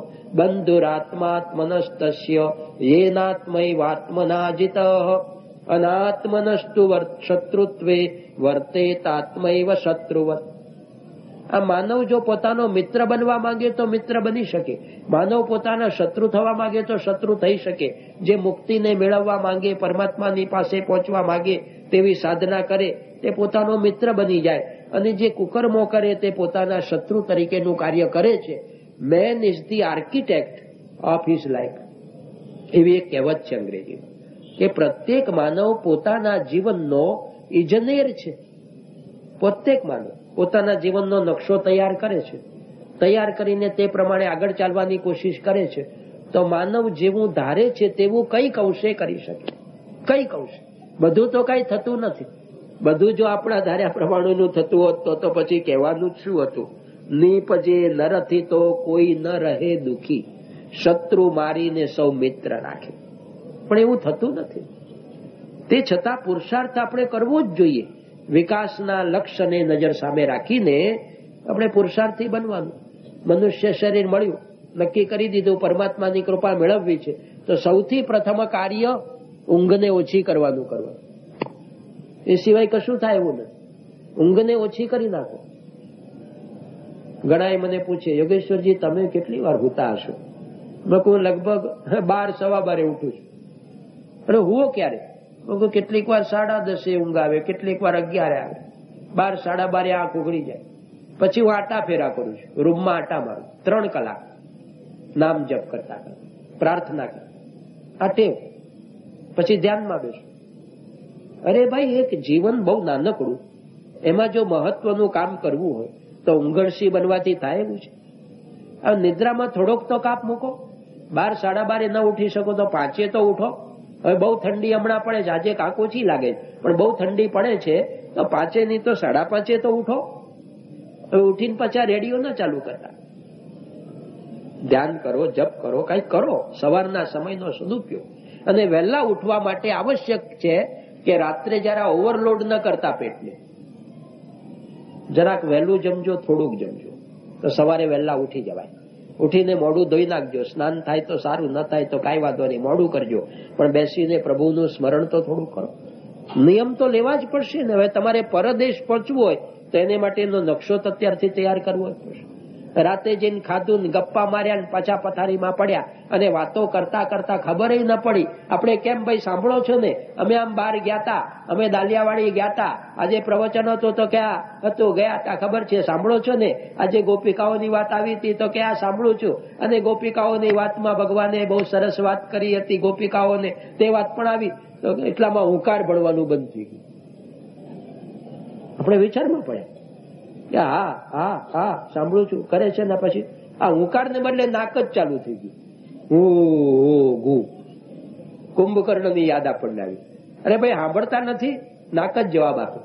બંધુરાત્માત્મનસ્તસ્ય યેનાત્મૈવાત્મના જિતઃ અનાત્મનસ્તુ શત્રુત્વે વર્તેતાત્મૈવ શત્રુવત. આ માનવ જો પોતાનો મિત્ર બનવા માંગે તો મિત્ર બની શકે. માનવ પોતાના શત્રુ થવા માંગે તો શત્રુ થઈ શકે. જે મુક્તિને મેળવવા માંગે, પરમાત્માની પાસે પહોંચવા માંગે, તેવી સાધના કરે તે પોતાનો મિત્ર બની જાય. અને જે કુકર્મો કરે તે પોતાના શત્રુ તરીકેનું કાર્ય કરે છે. Man is the architect of his life, એવી એક કહેવત છે અંગ્રેજીમાં, કે પ્રત્યેક માનવ પોતાના જીવનનો ઇજનેર છે. પ્રત્યેક માનવ પોતાના જીવનનો નકશો તૈયાર કરે છે. તૈયાર કરીને તે પ્રમાણે આગળ ચાલવાની કોશિશ કરે છે. તો માનવ જેવું ધારે છે તેવું કઈક અંશે કરી શકે, કઈક અંશે. બધું તો કઈ થતું નથી. બધું જો આપણા ધાર્યા પ્રમાણેનું થતું હોત તો તો પછી કહેવાનું જ શું હતું? નીપજે નરથી તો કોઈ ન રહે દુખી, શત્રુ મારીને સૌ મિત્ર રાખે. પણ એવું થતું નથી. તે છતાં પુરુષાર્થ આપણે કરવો જ જોઈએ. વિકાસના લક્ષ્યને નજર સામે રાખીને આપણે પુરુષાર્થી બનવાનું. મનુષ્ય શરીર મળ્યું, નક્કી કરી દીધું પરમાત્માની કૃપા મેળવવી છે, તો સૌથી પ્રથમ કાર્ય ઊંઘને ઓછી કરવાનું કરવાનું. એ સિવાય કશું થાય એવું નથી. ઊંઘને ઓછી કરી નાખો. ઘણા મને પૂછે, યોગેશ્વરજી તમે કેટલી વાર સૂતા હશો? મેં કહું લગભગ બાર સવા બારે ઉઠું છું. અરે હુઓ ક્યારે? કેટલીક વાર સાડા દસે ઊંઘ આવે, કેટલીક વાર અગિયારે આવે, બાર સાડા બારે આંખ ઉઘડી જાય. પછી હું આટા ફેરા કરું છું, રૂમમાં આટા મારું ત્રણ કલાક, નામ જપ કરતા કરતા, પ્રાર્થના કરતા. આ ટેવ. પછી ધ્યાનમાં બેસું. અરે ભાઈ, એક જીવન બહુ નાનકડું, એમાં જો મહત્વનું કામ કરવું હોય તો ઊંઘણસી બનવાથી થાય એવું છે? આ નિદ્રામાં થોડોક તો કાપ મૂકો. બાર સાડા બારે ન ઉઠી શકો તો પાંચે તો ઉઠો. હવે બહુ ઠંડી હમણાં પડે છે, આજે કાંક ઓછી લાગે છે, પણ બહુ ઠંડી પડે છે તો પાંચે નહીં તો સાડા પાંચે તો ઉઠો. હવે ઉઠીને પાછા રેડિયો ન ચાલુ કરતા. ધ્યાન કરો, જપ કરો, કઈક કરો. સવારના સમયનો સદુપયોગ. અને વહેલા ઉઠવા માટે આવશ્યક છે કે રાત્રે જરા ઓવરલોડ ન કરતા પેટને. જરાક વહેલું જમજો, થોડુંક જમજો, તો સવારે વહેલા ઉઠી જવાય. ઉઠીને મોઢું ધોઈ નાખજો. સ્નાન થાય તો સારું, ન થાય તો કાંઈ વાંધો નહીં, મોઢું કરજો, પણ બેસીને પ્રભુનું સ્મરણ તો થોડું કરો. નિયમ તો લેવા જ પડશે ને. હવે તમારે પરદેશ પહોંચવું હોય તો એને માટેનો નકશો તો અત્યારથી તૈયાર કરવો જ પડશે. રાતે જઈને ખાધું ને ગપ્પા માર્યા ને પાછા પથારીમાં પડ્યા અને વાતો કરતા કરતા ખબર ન પડી. આપણે કેમ ભાઈ સાંભળો છો ને, અમે આમ બહાર ગયા તા, અમે દાલિયાવાડી ગયા તા, આજે પ્રવચન હતો તો ક્યાં હતું ગયા તા ખબર છે, સાંભળો છો ને. આજે ગોપિકાઓની વાત આવી હતી તો ક્યાં સાંભળું છું. અને ગોપિકાઓની વાતમાં ભગવાને બહુ સરસ વાત કરી હતી ગોપિકાઓને, તે વાત પણ આવી. તો એટલામાં હુંકાર ભળવાનું બંધ થઈ ગયું. આપણે વિચારમાં પડ્યા કે હા હા હા સાંભળું છું કરે છે ને, પછી આ હુંકારને બદલે નાક જ ચાલુ થઈ ગયું. હું કુંભકર્ણ ની યાદ આપણને આવી. અરે ભાઈ સાંભળતા નથી, નાક જ જવાબ આપે.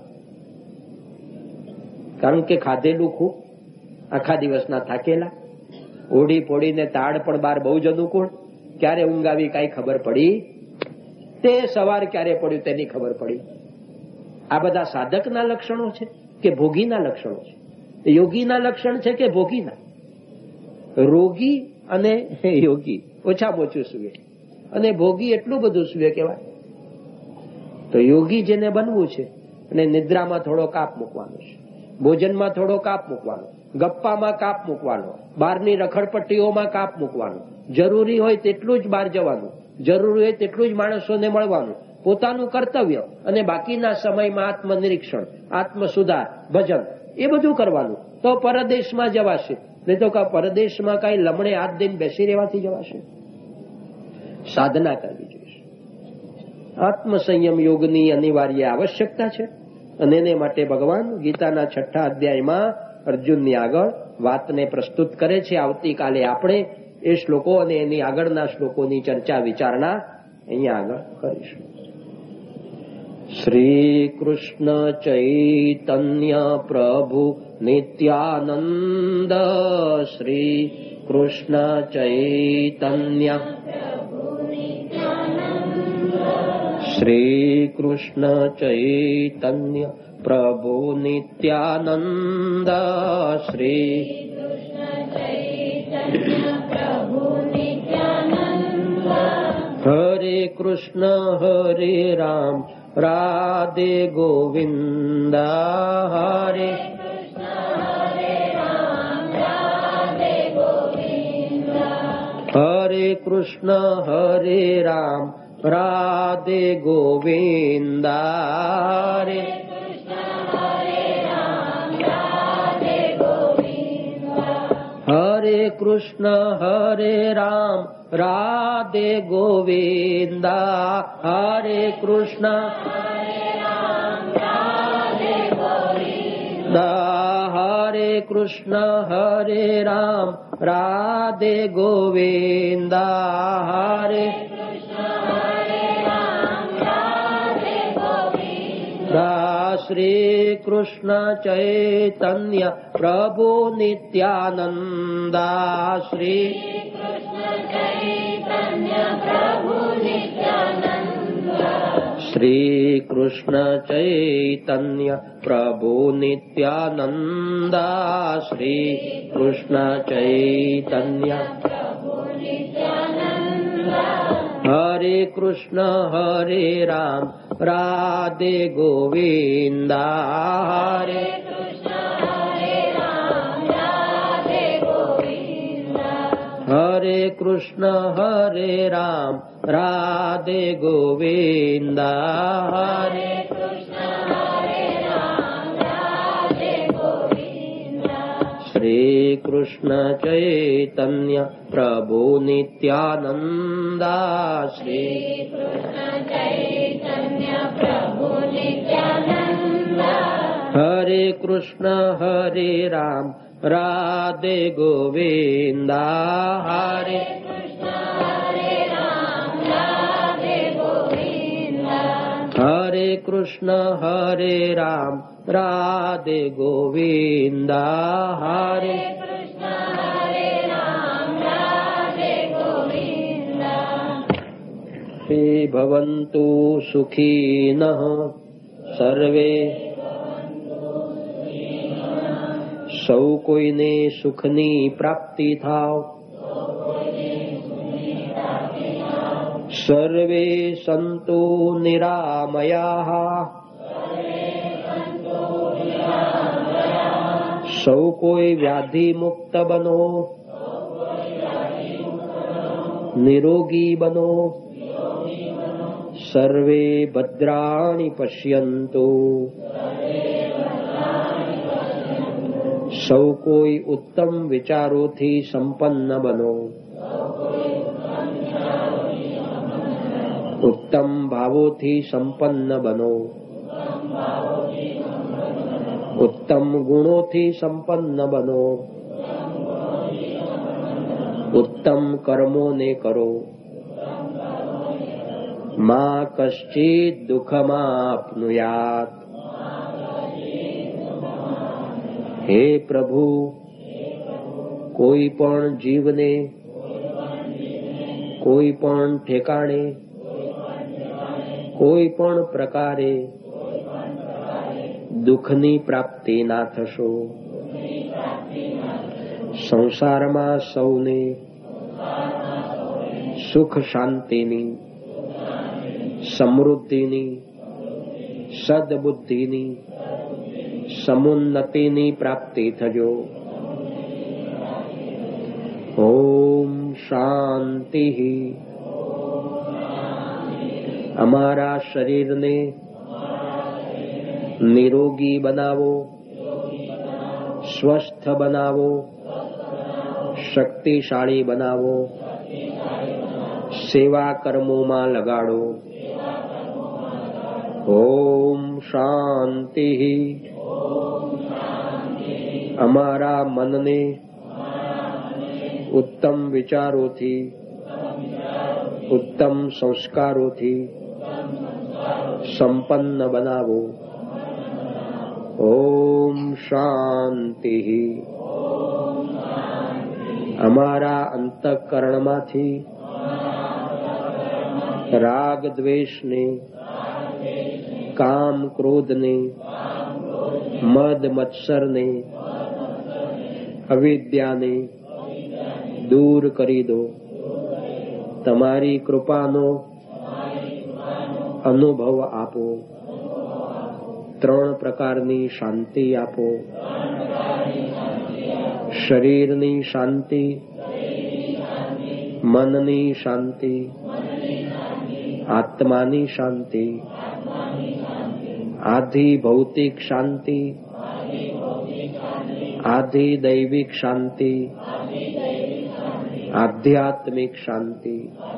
કારણ કે ખાધેલું ખૂબ, આખા દિવસના થાકેલા, ઓઢી પોડીને તાડ પણ બાર બહુ જ અનુકૂળ. ક્યારે ઊંઘ આવી કઈ ખબર પડી, તે સવાર ક્યારે પડ્યું તેની ખબર પડી. આ બધા સાધકના લક્ષણો છે કે ભોગીના લક્ષણો છે? યોગીના લક્ષણ છે કે ભોગીના? રોગી અને યોગી ઓછામાં ઓછું સુવે, અને ભોગી એટલું બધું સુવે કહેવાય. તો યોગી જેને બનવું છે અને નિદ્રામાં થોડો કાપ મૂકવાનો છે, ભોજનમાં થોડો કાપ મૂકવાનો, ગપ્પામાં કાપ મૂકવાનો, બહારની રખડપટ્ટીઓમાં કાપ મૂકવાનો, જરૂરી હોય તેટલું જ બહાર જવાનું, જરૂરી હોય તેટલું જ માણસોને મળવાનું, પોતાનું કર્તવ્ય, અને બાકીના સમયમાં આત્મનિરીક્ષણ, આત્મ સુધાર, ભજન, એ બધું કરવાનું. તો પરદેશમાં જવાશે. નહીં તો પરદેશમાં કઈ લમણે હાથ દઈને બેસી રહેવાથી જવાશે? સાધના કરવી જોઈએ. આત્મસંયમ યોગની અનિવાર્ય આવશ્યકતા છે. અને એને માટે ભગવાન ગીતાના છઠ્ઠા અધ્યાયમાં અર્જુનની આગળ વાતને પ્રસ્તુત કરે છે. આવતીકાલે આપણે એ શ્લોકો અને એની આગળના શ્લોકોની ચર્ચા વિચારણા અહીંયા આગળ કરીશું. શ્રી કૃષ્ણ ચૈતન્ય પ્રભુ નિત્યાનંદ, શ્રી કૃષ્ણ ચૈતન્ય, શ્રી કૃષ્ણ ચૈતન્ય પ્રભુ નિત્યાનંદ, શ્રી હરે કૃષ્ણ હરે રામ રાધે ગોવિંદ, હરે હરે કૃષ્ણ હરે રામ રાધે ગોવિંદ, હરે હરે કૃષ્ણ હરે રામ રાધે ગોવિંદ, હરે કૃષ્ણ હરે કૃષ્ણ હરે રામ રાધે ગોવિંદ, હરે શ્રી કૃષ્ણ ચૈતન્ય પ્રભુ નિત્યાનંદ, શ્રી શ્રી કૃષ્ણ ચૈતન્ય પ્રભુ નિત્યાનંદ, શ્રી કૃષ્ણ ચૈતન્ય, હરે કૃષ્ણ હરે રામ રાધે ગોવિંદ, હરે હરે કૃષ્ણ હરે રામ રાધે ગોવિંદ, હરે શ્રી કૃષ્ણ ચૈતન્ય પ્રભુ નિત્યાનંદ, શ્રી હરે કૃષ્ણ હરે રામ રાધે ગોવિંદ, હરે હરે કૃષ્ણ હરે રામ રાધે ગોવિંદ, હરે શ્રી ભવન્તુ સુખીનઃ સર્વે, સૌ કોઈને સુખની પ્રાપ્તિ થાવ, સર્વે સંતો નિરામયા, સૌ કોઈ વ્યાધિ મુક્ત બનો, નિરોગી બનો, સર્વે ભદ્રાણિ પશ્યન્તુ, સૌ કોઈ ઉત્તમ વિચારોથી સંપન્ન બનો, ઉત્તમ ભાવોથી સંપન્ન બનો, ઉત્તમ ગુણોથી સંપન્ન બનો, ઉત્તમ કર્મોને કરો, મા કશ્ચિત દુઃખમાપ્નુયાત. હે પ્રભુ, કોઈ પણ જીવને કોઈ પણ ઠેકાણે કોઈ પણ પ્રકારે દુઃખની પ્રાપ્તિ ના થશો. સંસારમાં સૌને સુખ શાંતિની, સમૃદ્ધિની, સદબુદ્ધિની, સમુન્નતિની પ્રાપ્તિ થજો. ઓમ શાંતિ. અમારા શરીરને નિરોગી બનાવો, સ્વસ્થ બનાવો, શક્તિશાળી બનાવો, સેવા કર્મોમાં લગાડો. ઓમ શાંતિ. અમારા મનને ઉત્તમ વિચારોથી, ઉત્તમ સંસ્કારોથી સંપન્ન બનાવો. ઓમ શાંતિ. અમારા અંતઃકરણમાંથી રાગ દ્વેષને, કામ ક્રોધને, મદ મત્સરને, અવિદ્યાને દૂર કરી દો. તમારી કૃપાનો અનુભવ આપો. ત્રણ પ્રકારની શાંતિ આપો. શરીરની શાંતિ, મનની શાંતિ, આત્માની શાંતિ, આધિ ભૌતિક શાંતિ, આધિ દૈવિક શાંતિ, આધ્યાત્મિક શાંતિ.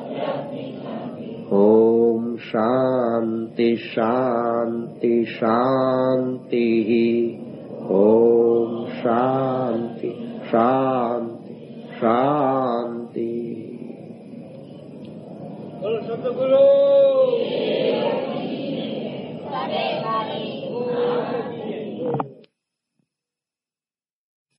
ઓમ શાંતિ શાંતિ શાંતિ. ઓમ શાંતિ શાંતિ શાંતિ. બોલો શબ્દ બોલો. સદૈવ